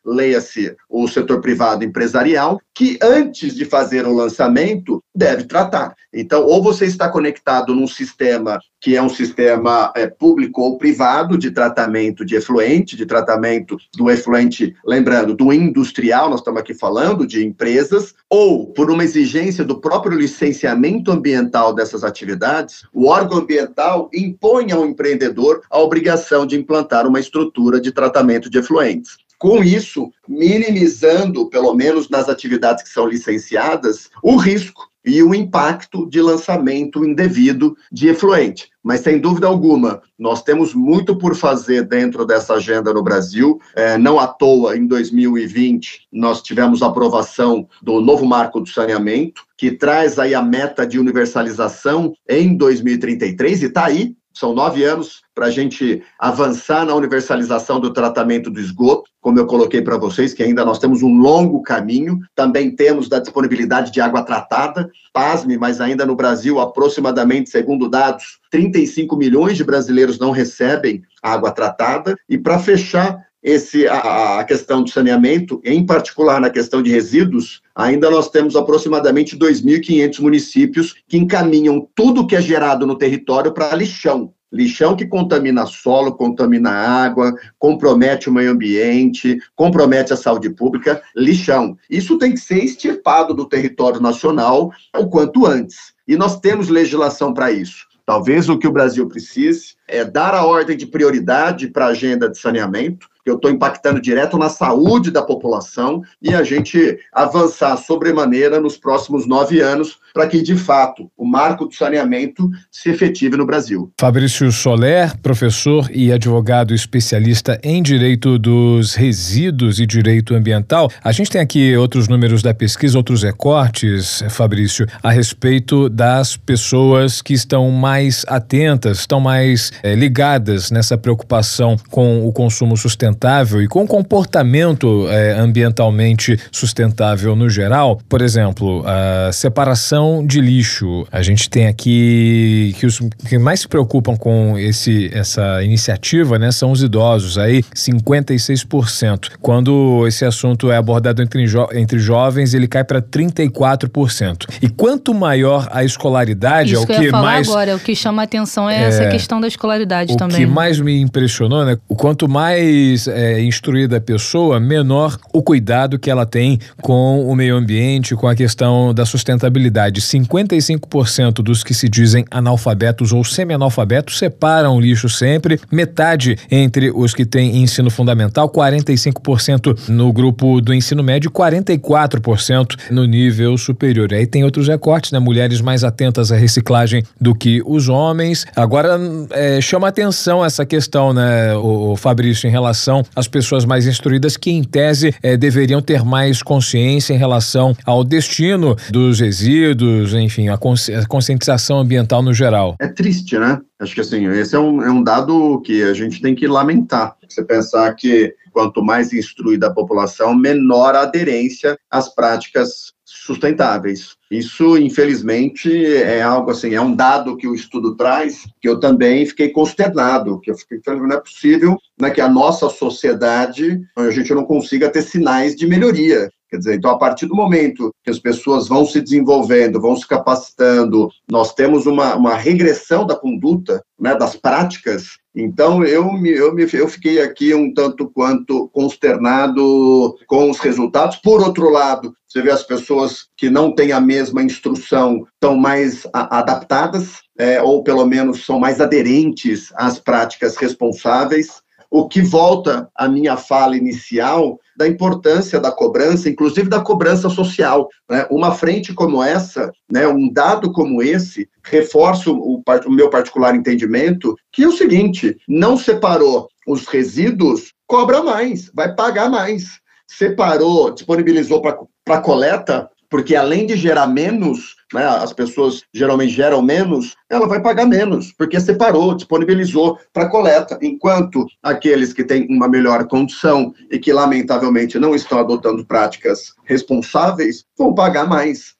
leia-se o setor privado empresarial, que antes de fazer o lançamento deve tratar. Então, ou você está conectado num sistema que é um sistema é, público ou privado de tratamento de efluente, de tratamento do efluente, lembrando, do industrial, nós estamos aqui falando de empresas, ou por uma exigência do próprio licenciamento ambiental dessas atividades, o órgão ambiental impõe ao empreendedor a obrigação de implantar uma estrutura de tratamento de efluentes. Com isso, minimizando, pelo menos nas atividades que são licenciadas, o risco e o impacto de lançamento indevido de efluente. Mas, sem dúvida alguma, nós temos muito por fazer dentro dessa agenda no Brasil. É, não à toa, em dois mil e vinte, nós tivemos a aprovação do novo marco do saneamento, que traz aí a meta de universalização em dois mil e trinta e três, e está aí. São nove anos para a gente avançar na universalização do tratamento do esgoto, como eu coloquei para vocês, que ainda nós temos um longo caminho. Também temos da disponibilidade de água tratada. Pasme, mas ainda no Brasil, aproximadamente, segundo dados, trinta e cinco milhões de brasileiros não recebem água tratada. E para fechar esse, a, a questão do saneamento, em particular na questão de resíduos, ainda nós temos aproximadamente dois mil e quinhentos municípios que encaminham tudo que é gerado no território para lixão. Lixão que contamina solo, contamina água, compromete o meio ambiente, compromete a saúde pública, lixão. Isso tem que ser extirpado do território nacional o quanto antes. E nós temos legislação para isso. Talvez o que o Brasil precise é dar a ordem de prioridade para a agenda de saneamento, que eu estou impactando direto na saúde da população, e a gente avançar sobremaneira nos próximos nove anos para que, de fato, o marco do saneamento se efetive no Brasil. Fabrício Soler, professor e advogado especialista em direito dos resíduos e direito ambiental. A gente tem aqui outros números da pesquisa, outros recortes, Fabrício, a respeito das pessoas que estão mais atentas, estão mais é, ligadas nessa preocupação com o consumo sustentável e com comportamento é, ambientalmente sustentável no geral. Por exemplo, a separação de lixo. A gente tem aqui que os que mais se preocupam com esse, essa iniciativa, né, são os idosos, aí cinquenta e seis por cento. Quando esse assunto é abordado entre, jo- entre jovens, ele cai para trinta e quatro por cento. E quanto maior a escolaridade, Isso é o que que eu ia falar mais... agora, o que chama a atenção é, é essa questão da escolaridade o também. O que mais me impressionou, né, o quanto mais é, instruída a pessoa, menor o cuidado que ela tem com o meio ambiente, com a questão da sustentabilidade. cinquenta e cinco por cento dos que se dizem analfabetos ou semi-analfabetos separam o lixo sempre, metade entre os que têm ensino fundamental, quarenta e cinco por cento no grupo do ensino médio, quarenta e quatro por cento no nível superior. Aí tem outros recortes, né? Mulheres mais atentas à reciclagem do que os homens. Agora, é, chama atenção essa questão, né, o, o Fabrício, em relação às pessoas mais instruídas que, em tese, é, deveriam ter mais consciência em relação ao destino dos resíduos, enfim, a, consci- a conscientização ambiental no geral. É triste, né? Acho que assim, esse é um, é um dado que a gente tem que lamentar. Você pensar que quanto mais instruída a população, menor a aderência às práticas sustentáveis. Isso, infelizmente, é algo assim, é um dado que o estudo traz, que eu também fiquei consternado, que eu fiquei, não é possível, né, que a nossa sociedade, a gente não consiga ter sinais de melhoria. Quer dizer, então, a partir do momento que as pessoas vão se desenvolvendo, vão se capacitando, nós temos uma, uma regressão da conduta, né, das práticas. Então, eu, me, eu, me, eu fiquei aqui um tanto quanto consternado com os resultados. Por outro lado, você vê as pessoas que não têm a mesma instrução, estão mais a, adaptadas, é, ou pelo menos são mais aderentes às práticas responsáveis, o que volta à minha fala inicial da importância da cobrança, inclusive da cobrança social, né? Uma frente como essa, né, um dado como esse, reforça o, o meu particular entendimento, que é o seguinte: não separou os resíduos, cobra mais, vai pagar mais. Separou, disponibilizou para coleta, porque além de gerar menos, né, as pessoas geralmente geram menos, ela vai pagar menos, porque separou, disponibilizou para coleta, enquanto aqueles que têm uma melhor condição e que, lamentavelmente, não estão adotando práticas responsáveis, vão pagar mais.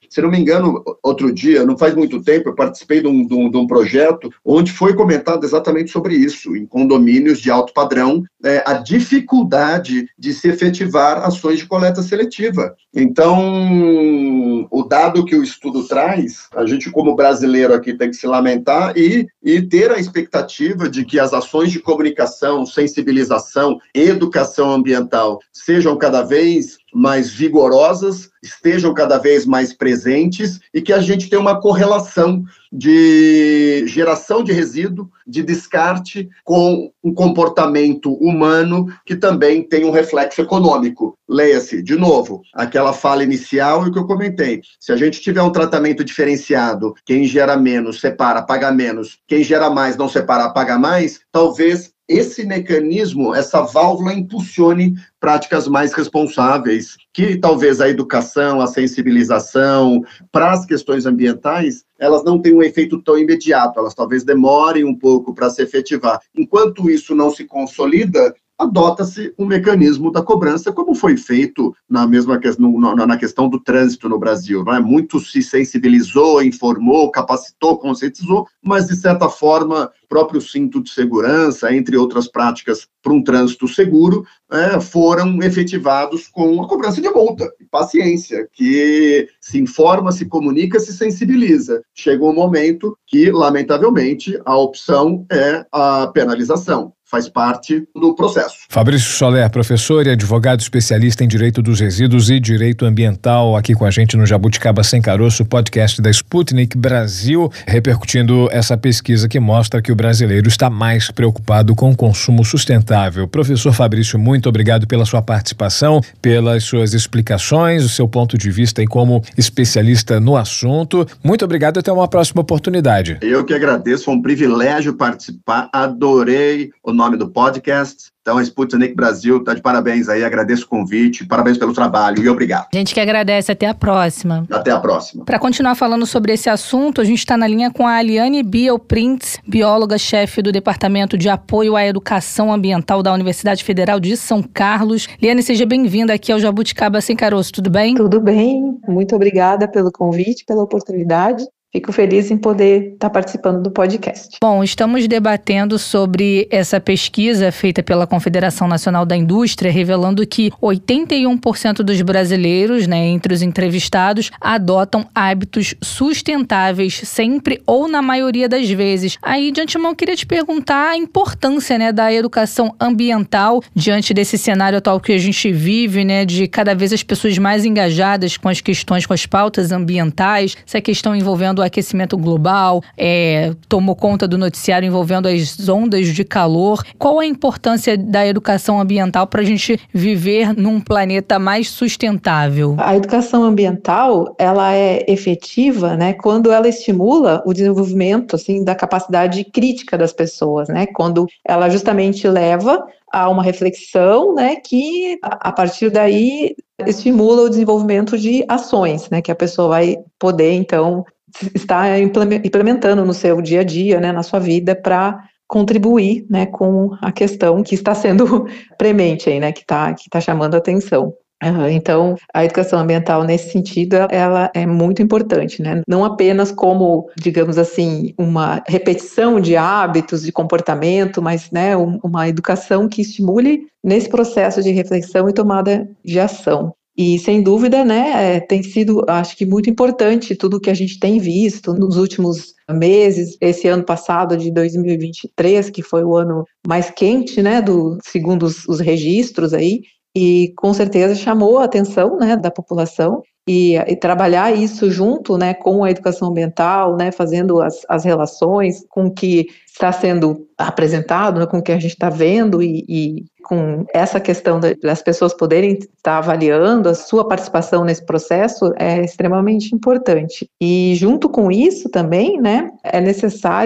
Se não me engano, outro dia, não faz muito tempo, eu participei de um, de um, de um projeto onde foi comentado exatamente sobre isso, em condomínios de alto padrão, é, a dificuldade de se efetivar ações de coleta seletiva. Então, o dado que o estudo traz, a gente como brasileiro aqui tem que se lamentar e, e ter a expectativa de que as ações de comunicação, sensibilização, educação ambiental sejam cada vez mais vigorosas, estejam cada vez mais presentes e que a gente tenha uma correlação de geração de resíduo, de descarte com um comportamento humano que também tem um reflexo econômico. Leia-se, de novo, aquela fala inicial e o que eu comentei. Se a gente tiver um tratamento diferenciado, quem gera menos separa, paga menos, quem gera mais não separa, paga mais, talvez esse mecanismo, essa válvula impulsione práticas mais responsáveis, que talvez a educação, a sensibilização para as questões ambientais, elas não têm um efeito tão imediato, elas talvez demorem um pouco para se efetivar. Enquanto isso não se consolida, adota-se um mecanismo da cobrança, como foi feito na mesma no, na questão do trânsito no Brasil. Não é? Muito se sensibilizou, informou, capacitou, conscientizou, mas, de certa forma, o próprio cinto de segurança, entre outras práticas para um trânsito seguro, é, foram efetivados com a cobrança de multa. Paciência, que se informa, se comunica, se sensibiliza. Chega um momento que, lamentavelmente, a opção é a penalização. Faz parte do processo. Fabrício Soler, professor e advogado especialista em Direito dos Resíduos e Direito Ambiental, aqui com a gente no Jabuticaba Sem Caroço, podcast da Sputnik Brasil, repercutindo essa pesquisa que mostra que o brasileiro está mais preocupado com o consumo sustentável. Professor Fabrício, muito obrigado pela sua participação, pelas suas explicações, o seu ponto de vista aí como especialista no assunto. Muito obrigado e até uma próxima oportunidade. Eu que agradeço, foi um privilégio participar, adorei o nome do podcast. Então, a Sputnik Brasil está de parabéns aí, agradeço o convite, parabéns pelo trabalho e obrigado. A gente que agradece, até a próxima. Até a próxima. Para continuar falando sobre esse assunto, a gente está na linha com a Aliane Biel-Printz, bióloga-chefe do Departamento de Apoio à Educação Ambiental da Universidade Federal de São Carlos. Liane, seja bem-vinda aqui ao Jabuticaba Sem Caroço, tudo bem? Tudo bem, muito obrigada pelo convite, pela oportunidade. Fico feliz em poder estar participando do podcast. Bom, estamos debatendo sobre essa pesquisa feita pela Confederação Nacional da Indústria, revelando que oitenta e um por cento dos brasileiros, né, entre os entrevistados, adotam hábitos sustentáveis sempre ou na maioria das vezes. Aí, de antemão, eu queria te perguntar a importância, né, da educação ambiental diante desse cenário atual que a gente vive, né, de cada vez as pessoas mais engajadas com as questões, com as pautas ambientais, essa questão envolvendo o aquecimento global, é, tomou conta do noticiário envolvendo as ondas de calor. Qual a importância da educação ambiental para a gente viver num planeta mais sustentável? A educação ambiental, ela é efetiva, né, quando ela estimula o desenvolvimento, assim, da capacidade crítica das pessoas, né, quando ela justamente leva a uma reflexão, né, que a partir daí estimula o desenvolvimento de ações, né, que a pessoa vai poder, então, está implementando no seu dia a dia, né, na sua vida, para contribuir, né, com a questão que está sendo premente aí, né, que está que tá chamando a atenção. Uh, então, a educação ambiental, nesse sentido, ela é muito importante, né, não apenas como, digamos assim, uma repetição de hábitos, de comportamento, mas, né, um, uma educação que estimule nesse processo de reflexão e tomada de ação. E, sem dúvida, né, tem sido, acho que, muito importante tudo que a gente tem visto nos últimos meses, esse ano passado de dois mil e vinte e três, que foi o ano mais quente, né, do, segundo os, os registros aí, e com certeza chamou a atenção, né, da população. E, e trabalhar isso junto, né, com a educação ambiental, né, fazendo as, as relações com o que está sendo apresentado, né, com o que a gente está vendo e, e com essa questão das pessoas poderem estar avaliando a sua participação nesse processo é extremamente importante. E junto com isso também, né, é necessário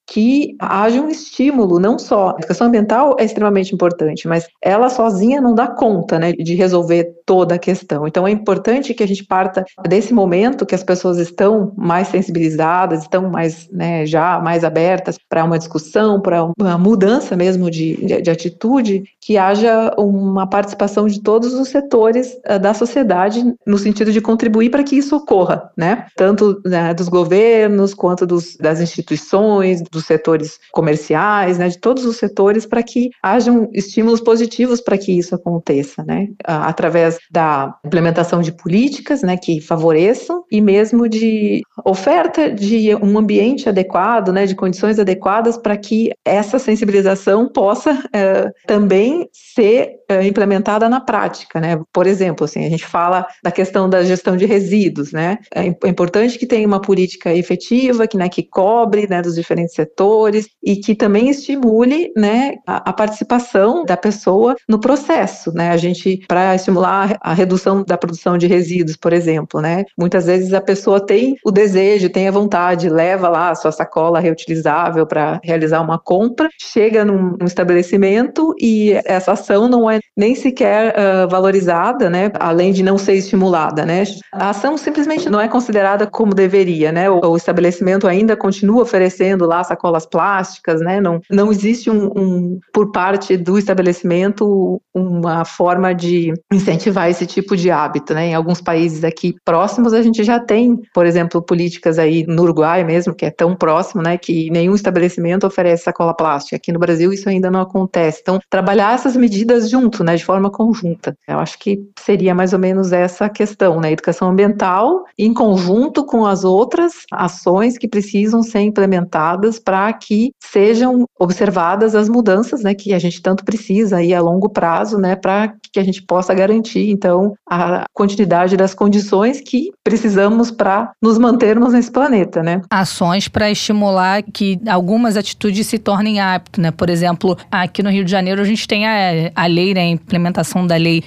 que haja um estímulo, não só. A educação ambiental é extremamente importante, mas ela sozinha não dá conta, né, de resolver toda a questão. Então é importante que a gente parta desse momento que as pessoas estão mais sensibilizadas, estão mais, né, já mais abertas para uma discussão, para uma mudança mesmo de, de, de atitude, que haja uma participação de todos os setores uh, da sociedade no sentido de contribuir para que isso ocorra, né? Tanto, né, dos governos, quanto dos, das instituições, dos setores comerciais, né, de todos os setores, para que hajam estímulos positivos para que isso aconteça, né? Uh, através da implementação de políticas, né, que favoreçam, e mesmo de oferta de um ambiente adequado, né, de condições adequadas para que essa sensibilização possa uh, também ser uh, implementada na prática, né? Por exemplo, assim, a gente fala da questão da gestão de resíduos, né? É importante que tenha uma política efetiva, que, né, que cobre, né, dos diferentes setores e que também estimule, né, a, a participação da pessoa no processo, né? A gente, para estimular a redução da produção de resíduos, por exemplo, né? Muitas vezes a pessoa tem o desejo, tem a vontade, leva lá a sua sacola reutilizável para realizar uma compra, chega num, num estabelecimento e essa ação não é nem sequer uh, valorizada, né? Além de não ser estimulada, né? A ação simplesmente não é considerada como deveria, né? O, o estabelecimento ainda continua oferecendo lá sacolas plásticas, né? Não, não existe um, um, por parte do estabelecimento, uma forma de incentivar esse tipo de hábito, né? Em alguns países aqui próximos a gente já tem, por exemplo, políticas aí no Uruguai mesmo, que é tão próximo, né? Que nenhum estabelecimento oferece sacola plástica. Aqui no Brasil isso ainda não acontece. Então, trabalhar essas medidas junto, né? De forma conjunta. Eu acho que seria mais ou menos essa questão, né? Educação ambiental em conjunto com as outras ações que precisam ser implementadas para que sejam observadas as mudanças, né? Que a gente tanto precisa aí a longo prazo, né? Para que a gente possa garantir, então, a continuidade das condições que precisamos para nos mantermos nesse planeta, né? Ações para estimular que algumas atitudes se tornem hábito, né? Por exemplo, aqui no Rio de Janeiro a gente tem a, a lei, né? A implementação da lei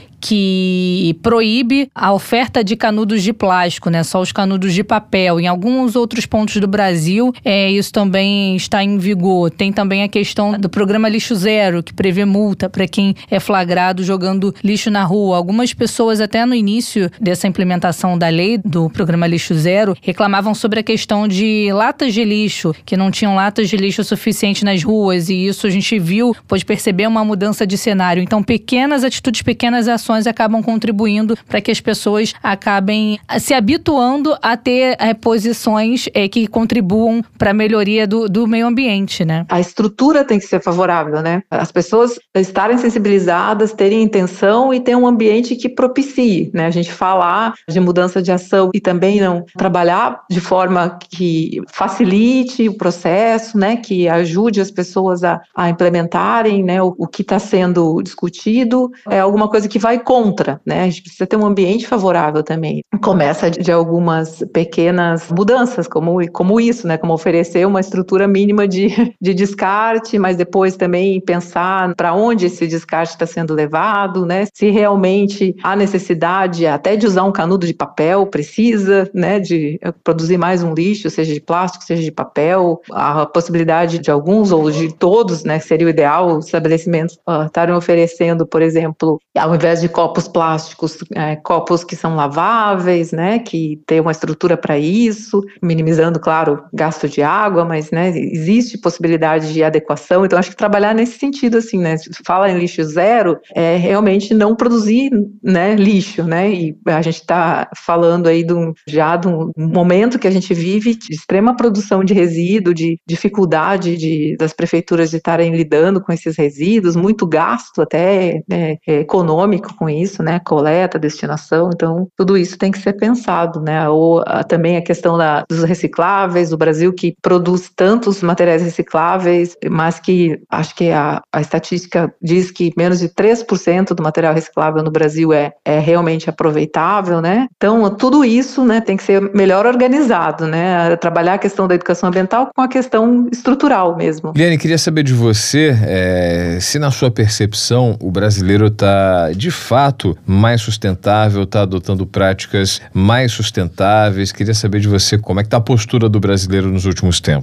que proíbe a oferta de canudos de plástico, né? Só os canudos de papel. Em alguns outros pontos do Brasil, é, isso também está em vigor. Tem também a questão do programa Lixo Zero, que prevê multa para quem é flagrado jogando lixo na rua. Algumas pessoas, até no início dessa implementação da lei do programa Lixo Zero, reclamavam sobre a questão de latas de lixo, que não tinham latas de lixo suficiente nas ruas, e isso a gente viu, pode perceber uma mudança de cenário. Então, pequenas atitudes, pequenas ações acabam contribuindo para que as pessoas acabem se habituando a ter é, posições é, que contribuam para a melhoria do, do meio ambiente, né? A estrutura tem que ser favorável, né? As pessoas estarem sensibilizadas, terem intenção e ter um ambiente que propicie, né? A gente falar de mudança de ação e também não trabalhar de forma que facilite o processo, né? Que ajude as pessoas a, a implementarem, né? O, o que está sendo discutido é alguma coisa que vai contra, né? A gente precisa ter um ambiente favorável também. Começa de, de algumas pequenas mudanças, como, como isso, né? Como oferecer uma estrutura mínima de, de descarte, mas depois também pensar para onde esse descarte está sendo levado, né? Se realmente há necessidade até de usar um canudo de papel, precisa, né? De produzir mais um lixo, seja de plástico, seja de papel, a possibilidade de alguns ou de todos, né? Seria o ideal, os estabelecimentos uh, estarem oferecendo, por exemplo, ao invés de copos plásticos, é, copos que são laváveis, né, que tem uma estrutura para isso, minimizando, claro, gasto de água, mas, né, existe possibilidade de adequação, então acho que trabalhar nesse sentido, assim, né, fala em lixo zero, é realmente não produzir, né, lixo, né, e a gente está falando aí de um, já de um momento que a gente vive de extrema produção de resíduo, de dificuldade de, das prefeituras de estarem lidando com esses resíduos, muito gasto até, né, econômico com isso, né, coleta, destinação, então tudo isso tem que ser pensado, né, ou a, também a questão da, dos recicláveis, o Brasil que produz tantos materiais recicláveis, mas que acho que a, a estatística diz que menos de três por cento do material reciclável no Brasil é, é realmente aproveitável, né, então tudo isso, né, tem que ser melhor organizado, né, trabalhar a questão da educação ambiental com a questão estrutural mesmo. Liane, queria saber de você, é, se na sua percepção o brasileiro está de fato mais sustentável, está adotando práticas mais sustentáveis. Queria saber de você como é que está a postura do brasileiro nos últimos tempos. Não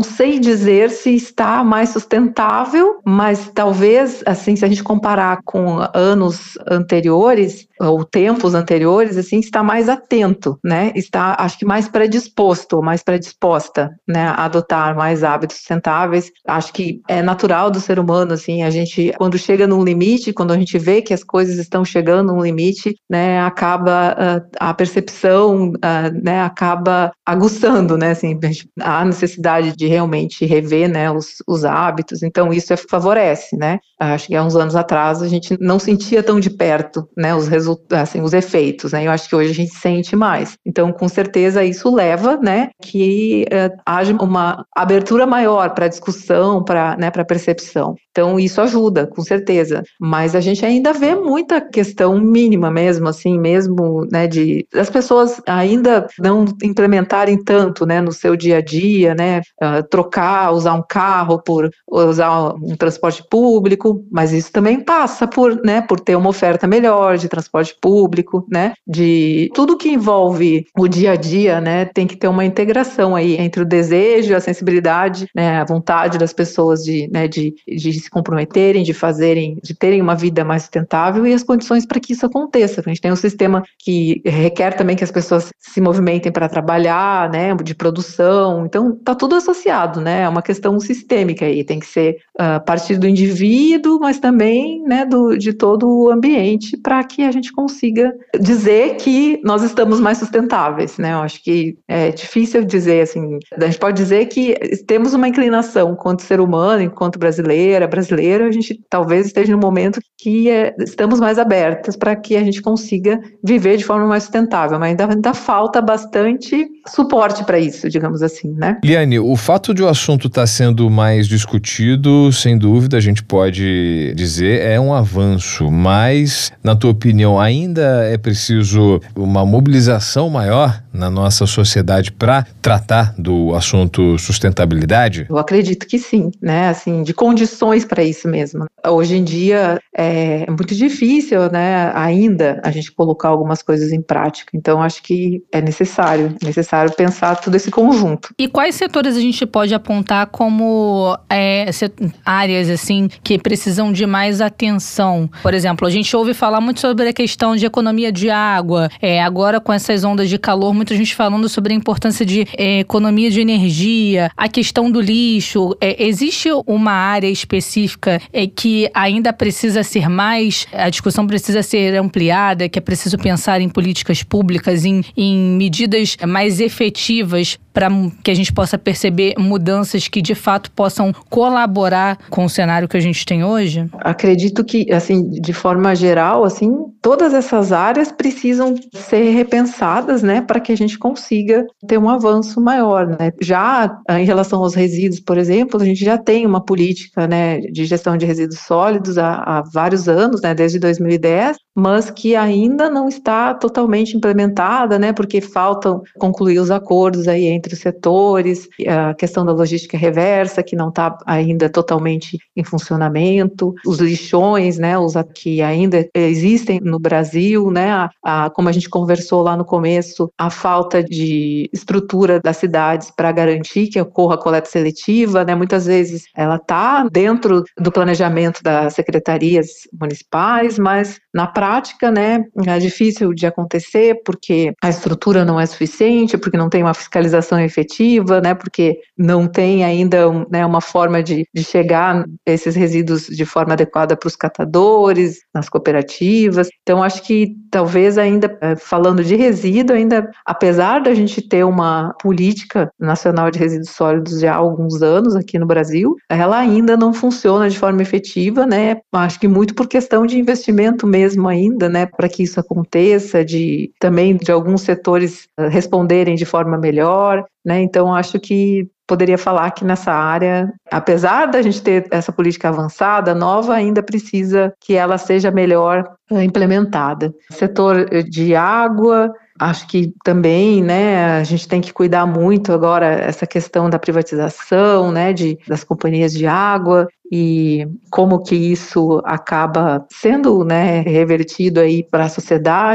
sei dizer se está mais sustentável, mas talvez, assim, se a gente comparar com anos anteriores, ou tempos anteriores, assim, está mais atento, né? Está, acho que mais predisposto, mais predisposta, né, a adotar mais hábitos sustentáveis. Acho que é natural do ser humano, assim, a gente, quando chega num limite, quando a gente vê que as coisas estão chegando num limite, né, acaba uh, a percepção, uh, né, acaba aguçando, né, assim, a necessidade de realmente rever, né, os, os hábitos. Então isso é, favorece, né? Acho que há uns anos atrás a gente não sentia tão de perto, né, os resultados, assim, os efeitos, né? Eu acho que hoje a gente sente mais. Então, com certeza isso leva, né, que uh, haja uma abertura maior para discussão, para, né, para percepção. Então isso ajuda, com certeza. Mas a gente ainda vê muita questão mínima mesmo, assim, mesmo, né, de as pessoas ainda não implementarem tanto, né, no seu dia a dia, né, uh, trocar, usar um carro por usar um transporte público, mas isso também passa por, né, por ter uma oferta melhor de transporte público, né, de tudo que envolve o dia a dia, né, tem que ter uma integração aí entre o desejo, a sensibilidade, né, a vontade das pessoas de, né, de, de se comprometerem, de fazerem, de terem uma vida mais sustentável e as condições para que isso aconteça. A gente tem um sistema que requer também que as pessoas se movimentem para trabalhar, né, de produção, então está tudo associado, né, é uma questão sistêmica aí, tem que ser uh, a partir do indivíduo, mas também, né, do, de todo o ambiente para que a gente consiga dizer que nós estamos mais sustentáveis, né, eu acho que é difícil dizer, assim, a gente pode dizer que temos uma inclinação enquanto ser humano, enquanto brasileira, brasileiro, a gente talvez esteja num momento que é, estamos mais abertas para que a gente consiga viver de forma mais sustentável, mas ainda, ainda falta bastante suporte para isso, digamos assim, né? Liane, o fato de o assunto estar sendo mais discutido, sem dúvida, a gente pode dizer, é um avanço, mas, na tua opinião, ainda é preciso uma mobilização maior na nossa sociedade para tratar do assunto sustentabilidade? Eu acredito que sim, né, assim, de condições para isso mesmo. Hoje em dia é muito difícil, né, ainda a gente colocar algumas coisas em prática, então acho que é necessário, é necessário pensar todo esse conjunto. E quais setores a gente pode apontar como é, áreas, assim, que precisam de mais atenção? Por exemplo, a gente ouve falar muito sobre a questão de economia de água, é, agora com essas ondas de calor, muita gente falando sobre a importância de é, economia de energia, a questão do lixo, é, existe uma área específica é, que ainda precisa ser mais, a discussão precisa ser ampliada, que é preciso pensar em políticas públicas, em, em medidas mais efetivas para que a gente possa perceber mudanças que de fato possam colaborar com o cenário que a gente tem hoje? Acredito que, assim, de forma geral, assim, todas essas áreas precisam ser repensadas, né, para que a gente consiga ter um avanço maior, né? Já em relação aos resíduos, por exemplo, a gente já tem uma política, né, de gestão de resíduos sólidos há, há vários anos, né, desde dois mil e dez, mas que ainda não está totalmente implementada, né, porque faltam concluir os acordos aí entre os setores, a questão da logística reversa, que não está ainda totalmente em funcionamento, os lixões, né, os que ainda existem no Brasil, né, a, a, como a gente conversou lá no começo, a falta de estrutura das cidades para garantir que ocorra a coleta seletiva, né, muitas vezes ela está dentro do planejamento das secretarias municipais, mas na prática, né, é difícil de acontecer porque a estrutura não é suficiente, porque não tem uma fiscalização efetiva, né, porque não tem ainda um, né, uma forma de, de chegar esses resíduos de forma adequada para os catadores, nas cooperativas. Então, acho que talvez ainda, falando de resíduo, ainda, apesar da gente ter uma política nacional de resíduos sólidos já há alguns anos aqui no Brasil, ela ainda não funciona de forma efetiva, né, acho que muito por questão de investimento mesmo ainda, né, para que isso aconteça, de também de alguns setores responderem de forma melhor, né, então acho que poderia falar que nessa área, apesar da gente ter essa política avançada, nova, ainda precisa que ela seja melhor implementada. Setor de água, acho que também, né, a gente tem que cuidar muito agora essa questão da privatização, né, de, das companhias de água e como que isso acaba sendo, né, revertido aí para a sociedade.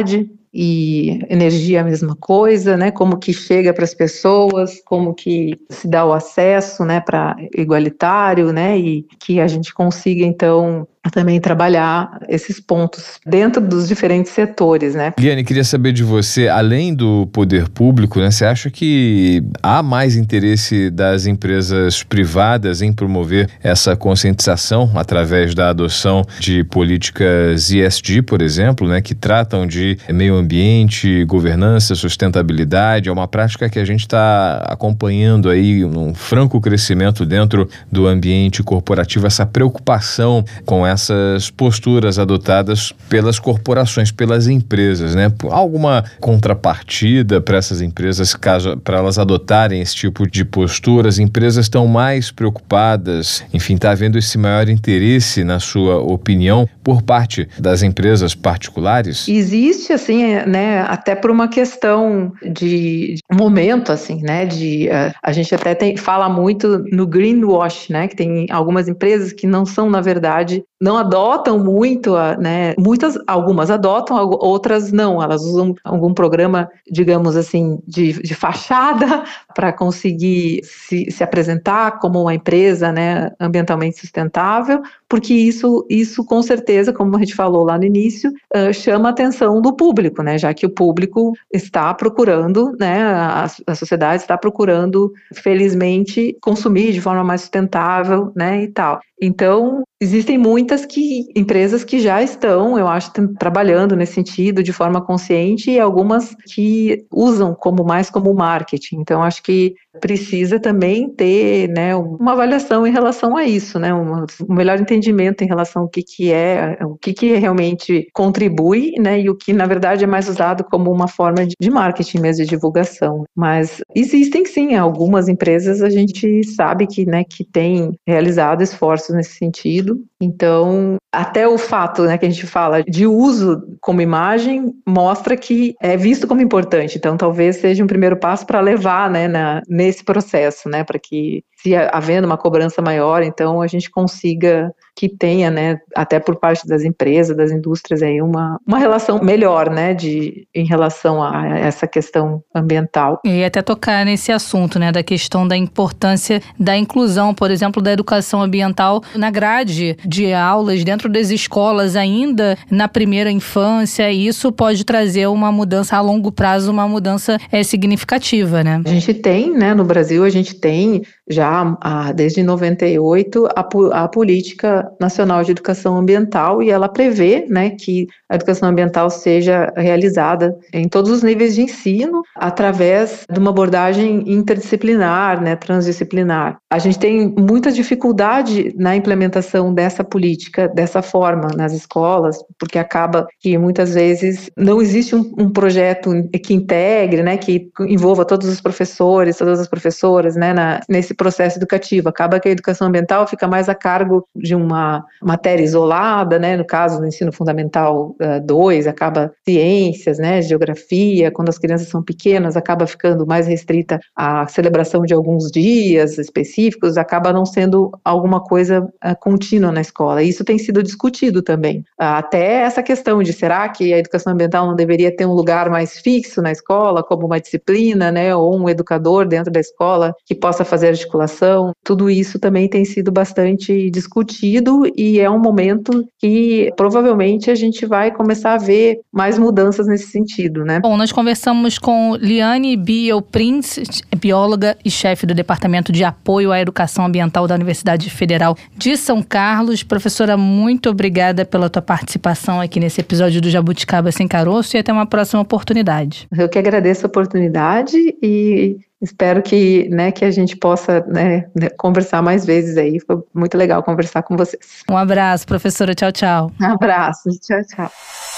e energia é a mesma coisa, né? Como que chega para as pessoas, como que se dá o acesso, né, para igualitário, né, e que a gente consiga então também trabalhar esses pontos dentro dos diferentes setores, né? Liane, queria saber de você, além do poder público, né, você acha que há mais interesse das empresas privadas em promover essa conscientização através da adoção de políticas E S G, por exemplo, né, que tratam de meio ambiente, governança, sustentabilidade? É uma prática que a gente está acompanhando aí um franco crescimento dentro do ambiente corporativo, essa preocupação com essa essas posturas adotadas pelas corporações, pelas empresas, né? Há alguma contrapartida para essas empresas, caso para elas adotarem esse tipo de postura? As empresas estão mais preocupadas, enfim, está havendo esse maior interesse, na sua opinião, por parte das empresas particulares? Existe, assim, né, até por uma questão de, de momento, assim, né, de, uh, a gente até tem, fala muito no greenwash, né, que tem algumas empresas que não são, na verdade, não adotam muito, né, muitas, algumas adotam, outras não, elas usam algum programa, digamos assim, de, de fachada para conseguir se, se apresentar como uma empresa, né, ambientalmente sustentável, porque isso, isso com certeza, como a gente falou lá no início, uh, chama a atenção do público, né, já que o público está procurando, né, a, a sociedade está procurando, felizmente, consumir de forma mais sustentável, né, e tal. Então, existem muitas que, empresas que já estão, eu acho, trabalhando nesse sentido de forma consciente, e algumas que usam como mais como marketing. Então, acho que precisa também ter, né, uma avaliação em relação a isso, né, um, um melhor entendimento em relação ao que, que é, o que, que realmente contribui, né, e o que, na verdade, é mais usado como uma forma de, de marketing mesmo, de divulgação. Mas existem, sim, algumas empresas, a gente sabe que, né, que têm realizado esforços nesse sentido. Então, até o fato, né, que a gente fala de uso como imagem mostra que é visto como importante. Então, talvez seja um primeiro passo para levar, né, na, nesse processo, né, para que, se havendo uma cobrança maior, então a gente consiga que tenha, né, até por parte das empresas, das indústrias, aí uma, uma relação melhor, né, de, em relação a essa questão ambiental. E até tocar nesse assunto, né, da questão da importância da inclusão, por exemplo, da educação ambiental na grade de aulas dentro das escolas ainda na primeira infância, e isso pode trazer uma mudança a longo prazo, uma mudança é, significativa, né? A gente tem, né, no Brasil, a gente tem já ah, desde noventa e oito a, a Política Nacional de Educação Ambiental, e ela prevê, né, que a educação ambiental seja realizada em todos os níveis de ensino através de uma abordagem interdisciplinar, né, transdisciplinar. A gente tem muita dificuldade na implementação dessa política dessa forma nas escolas, porque acaba que muitas vezes não existe um, um projeto que integre, né, que envolva todos os professores, todas as professoras, né, na, nesse processo educativo. Acaba que a educação ambiental fica mais a cargo de uma matéria isolada, né, no caso do ensino fundamental dois, uh, acaba ciências, né, geografia, quando as crianças são pequenas, acaba ficando mais restrita à celebração de alguns dias específicos, acaba não sendo alguma coisa uh, contínua na escola. Isso tem sido discutido também. Uh, até essa questão de será que a educação ambiental não deveria ter um lugar mais fixo na escola, como uma disciplina, né, ou um educador dentro da escola que possa fazer articulação. Tudo isso também tem sido bastante discutido, e é um momento que provavelmente a gente vai começar a ver mais mudanças nesse sentido, né? Bom, nós conversamos com Liane Biel Prince, bióloga e chefe do Departamento de Apoio à Educação Ambiental da Universidade Federal de São Carlos. Professora, muito obrigada pela tua participação aqui nesse episódio do Jabuticaba Sem Caroço, e até uma próxima oportunidade. Eu que agradeço a oportunidade e espero que, né, que a gente possa, né, conversar mais vezes aí. Foi muito legal conversar com vocês. Um abraço, professora. Tchau, tchau. Um abraço. Tchau, tchau.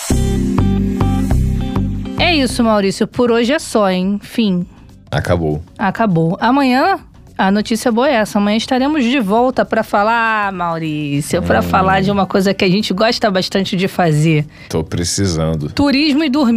É isso, Maurício. Por hoje é só, hein? Fim. Acabou. Acabou. Amanhã, a notícia boa é essa. Amanhã estaremos de volta para falar, Maurício, para hum. falar de uma coisa que a gente gosta bastante de fazer. Tô precisando. Turismo e dormir.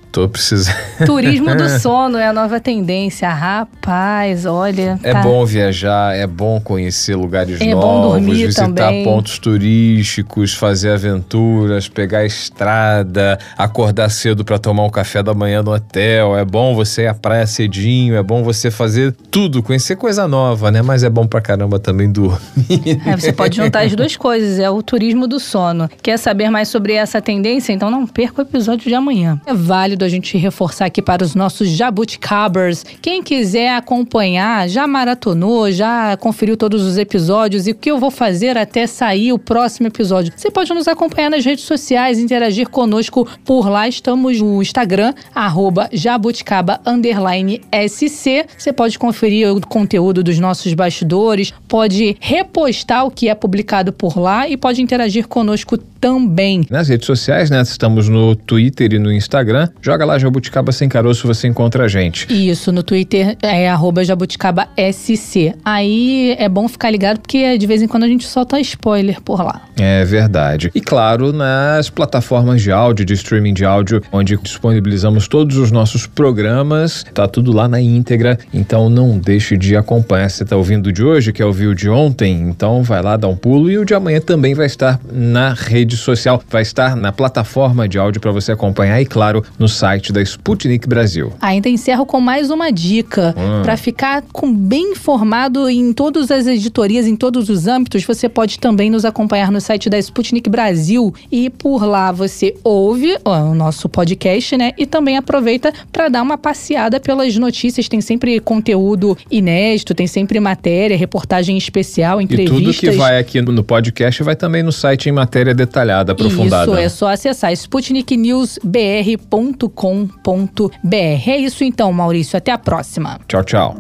Tô precisando. Turismo do sono é a nova tendência. Rapaz, olha. É tá. bom viajar, é bom conhecer lugares é novos, bom dormir visitar também. pontos turísticos, fazer aventuras, pegar a estrada, acordar cedo para tomar um café da manhã no hotel. É bom você ir à praia cedinho, é bom você fazer tudo, conhecer coisa nova, né? Mas é bom pra caramba também dormir. É, você pode juntar as duas coisas, é o turismo do sono. Quer saber mais sobre essa tendência? Então não perca o episódio de amanhã. É válido a gente reforçar aqui para os nossos jabuticabers. Quem quiser acompanhar, já maratonou, já conferiu todos os episódios e o que eu vou fazer até sair o próximo episódio. Você pode nos acompanhar nas redes sociais, interagir conosco por lá. Estamos no Instagram, arroba jabuticaba underline sc. Você pode conferir o conteúdo dos nossos bastidores, pode repostar o que é publicado por lá e pode interagir conosco também. Nas redes sociais, né? Estamos no Twitter e no Instagram. Joga lá Jabuticaba Sem Caroço, você encontra a gente. Isso, no Twitter é arroba jabuticaba sc. Aí é bom ficar ligado porque de vez em quando a gente solta spoiler por lá. É verdade. E claro, nas plataformas de áudio, de streaming de áudio, onde disponibilizamos todos os nossos programas, tá tudo lá na íntegra, então não deixe de acompanhar. Você tá ouvindo o de hoje, quer ouvir o de ontem? Então vai lá, dá um pulo, e o de amanhã também vai estar na rede social, vai estar na plataforma de áudio para você acompanhar e, claro, no site da Sputnik Brasil. Ainda encerro com mais uma dica. Hum. Para ficar com bem informado em todas as editorias, em todos os âmbitos, você pode também nos acompanhar no site da Sputnik Brasil e por lá você ouve ó, o nosso podcast, né? E também aproveita para dar uma passeada pelas notícias. Tem sempre conteúdo inédito, tem sempre matéria, reportagem especial, entrevistas. E tudo que vai aqui no podcast vai também no site em matéria detalhada, aprofundada. Isso, é só acessar sputnik news b r ponto com ponto b r. É isso então, Maurício. Até a próxima. Tchau, tchau.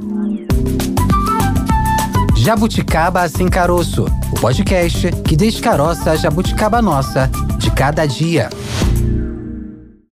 Jabuticaba Sem Caroço, o podcast que descaroça a jabuticaba nossa de cada dia.